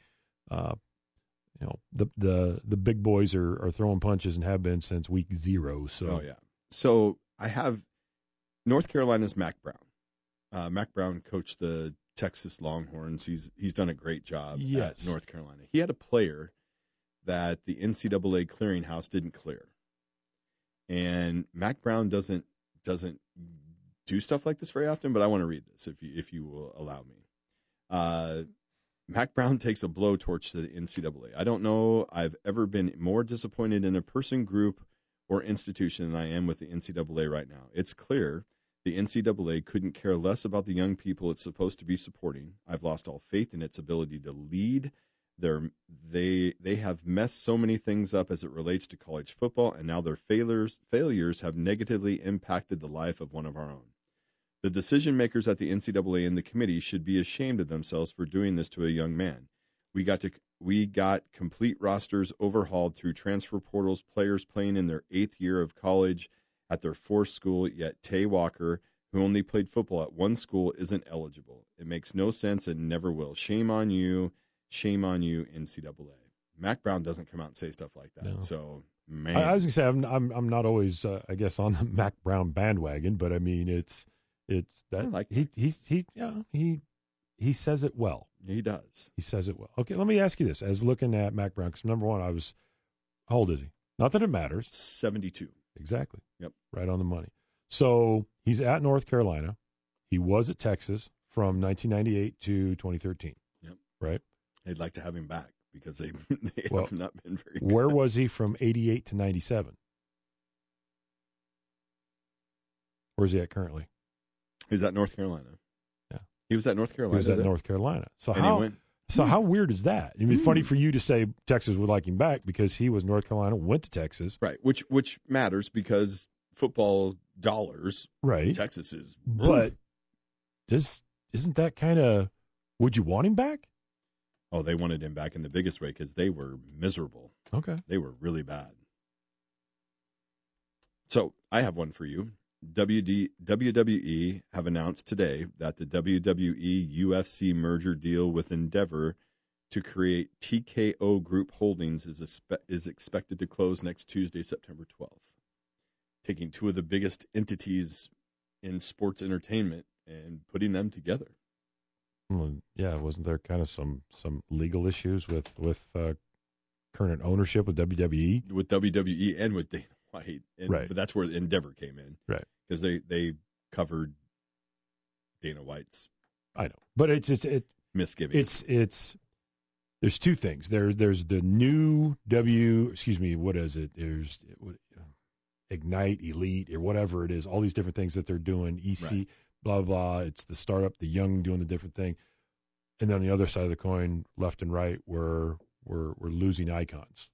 the big boys are throwing punches and have been since week 0. So So I have North Carolina's Mack Brown. Mack Brown coached the Texas Longhorns. He's done a great job at North Carolina. He had a player that the NCAA clearinghouse didn't clear. And Mack Brown doesn't do stuff like this very often, but I want to read this if you will allow me. Mack Brown takes a blowtorch to the NCAA. I don't know I've ever been more disappointed in a person, group, or institution than I am with the NCAA right now. It's clear the NCAA couldn't care less about the young people it's supposed to be supporting. I've lost all faith in its ability to lead. They have messed so many things up as it relates to college football, and now their failures have negatively impacted the life of one of our own. The decision makers at the NCAA and the committee should be ashamed of themselves for doing this to a young man. We got complete rosters overhauled through transfer portals, players playing in their 8th year of college at their 4th school, yet Tay Walker, who only played football at one school, isn't eligible. It makes no sense and never will. Shame on you. Shame on you, NCAA. Mack Brown doesn't come out and say stuff like that. No. So, man, I was gonna say I'm not always I guess on the Mack Brown bandwagon, but I mean it's that like he says it well. He does. He says it well. Okay, let me ask you this: as looking at Mack Brown, because number one, how old is he? Not that it matters. 72. Exactly. Yep. Right on the money. So he's at North Carolina. He was at Texas from 1998 to 2013. Yep. Right. They'd like to have him back because they have not been very good. Where was he from 88 to 97? Where's he at currently? He's at North Carolina. Yeah. He was at North Carolina. He was at North Carolina. So and he went. So how weird is that? I mean, funny for you to say Texas would like him back because he was North Carolina, went to Texas. Right, which matters because football dollars, right? Texas is. But isn't that kind of, would you want him back? Oh, they wanted him back in the biggest way because they were miserable. Okay. They were really bad. So I have one for you. WWE have announced today that the WWE UFC merger deal with Endeavor to create TKO Group Holdings is expected to close next Tuesday, September 12th, taking two of the biggest entities in sports entertainment and putting them together. Well, yeah, wasn't there kind of some legal issues with current ownership with WWE? With WWE and with Dana White. Right. But that's where Endeavor came in. Right. Because they covered Dana White's I know. But it's misgivings. It's there's two things. There's the new what is it? There's Ignite, Elite, or whatever it is, all these different things that they're doing, EC, right. blah, blah. It's the startup, the young doing the different thing. And then on the other side of the coin, left and right, we're losing icons,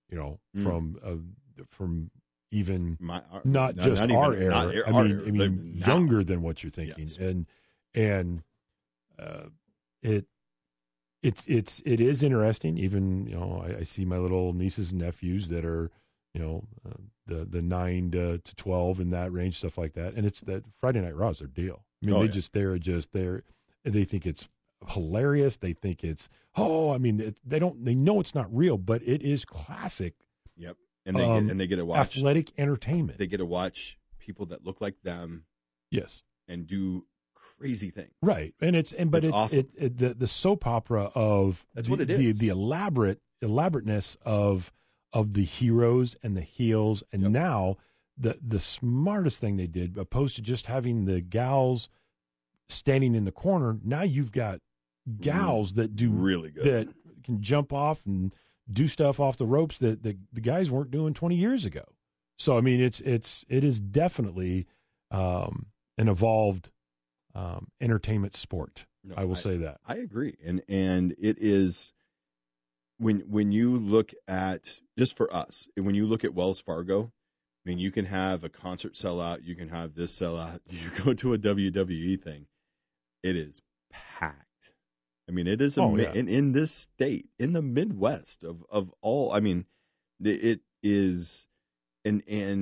from even not just our era. I mean, younger than what you're thinking. Yes. And it is interesting. Even, I see my little nieces and nephews that are, the 9 to 12 in that range, stuff like that. And it's that Friday Night Raw is their deal. I mean, they think it's hilarious. They think it's, they know it's not real, but it is classic. Yep. And they get to watch athletic entertainment. They get to watch people that look like them. Yes. And do crazy things. Right. And it's awesome. The soap opera of that's what it is. The elaborateness of the heroes and the heels, and yep. Now the smartest thing they did, opposed to just having the gals standing in the corner, now you've got gals that do really good, that can jump off and do stuff off the ropes that the guys weren't doing 20 years ago. So I mean, it is definitely an evolved entertainment sport. No, I will say that. I agree, and it is. When you look at, just for us, when you look at Wells Fargo, I mean, you can have a concert sell out, you can have this sell out, you go to a WWE thing, it is packed. I mean, it is in this state, in the Midwest of all, I mean, it is, and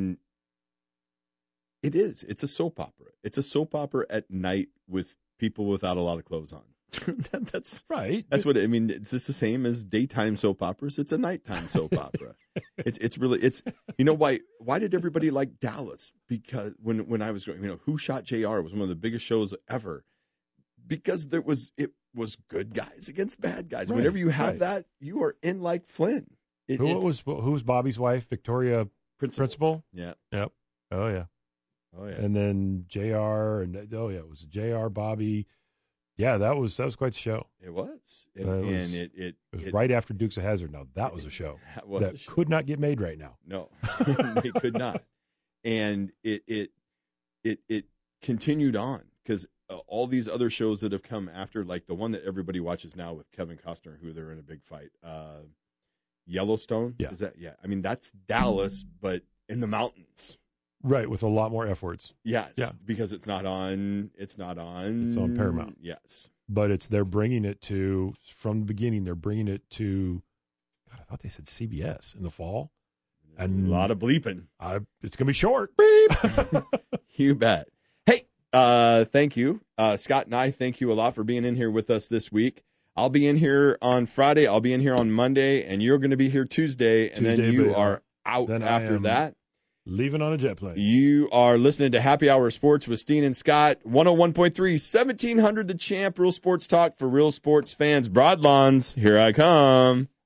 it is, it's a soap opera. It's a soap opera at night with people without a lot of clothes on. That's right. That's what I mean. It's just the same as daytime soap operas. It's a nighttime soap opera. It's really why did everybody like Dallas? Because when I was growing, Who Shot JR was one of the biggest shows ever. Because it was good guys against bad guys. Right, whenever you have that, you are in like Flynn. Who was Bobby's wife? Victoria Principal? Yeah. Yep. Oh yeah. And then JR and it was JR, Bobby. Yeah, that was quite the show. It was. It was right after Dukes of Hazzard. Now, that was a show that could not get made right now. No, they could not. And it continued on because all these other shows that have come after, like the one that everybody watches now with Kevin Costner, who they're in a big fight, Yellowstone. Yeah. Is that? Yeah. I mean, that's Dallas, but in the mountains. Right, with a lot more F words. Yes, yeah. Because it's not on Paramount. Yes. But they're bringing it to, from the beginning, they're bringing it to, God, I thought they said CBS in the fall. And a lot of bleeping. It's going to be short. Beep. You bet. Hey, thank you. Scott and I thank you a lot for being in here with us this week. I'll be in here on Friday. I'll be in here on Monday, and you're going to be here Tuesday, and then you are out after that. Leaving on a jet plane. You are listening to Happy Hour Sports with Steen and Scott, 101.3, 1700 The Champ, Real Sports Talk for real sports fans. Broadlawns, here I come.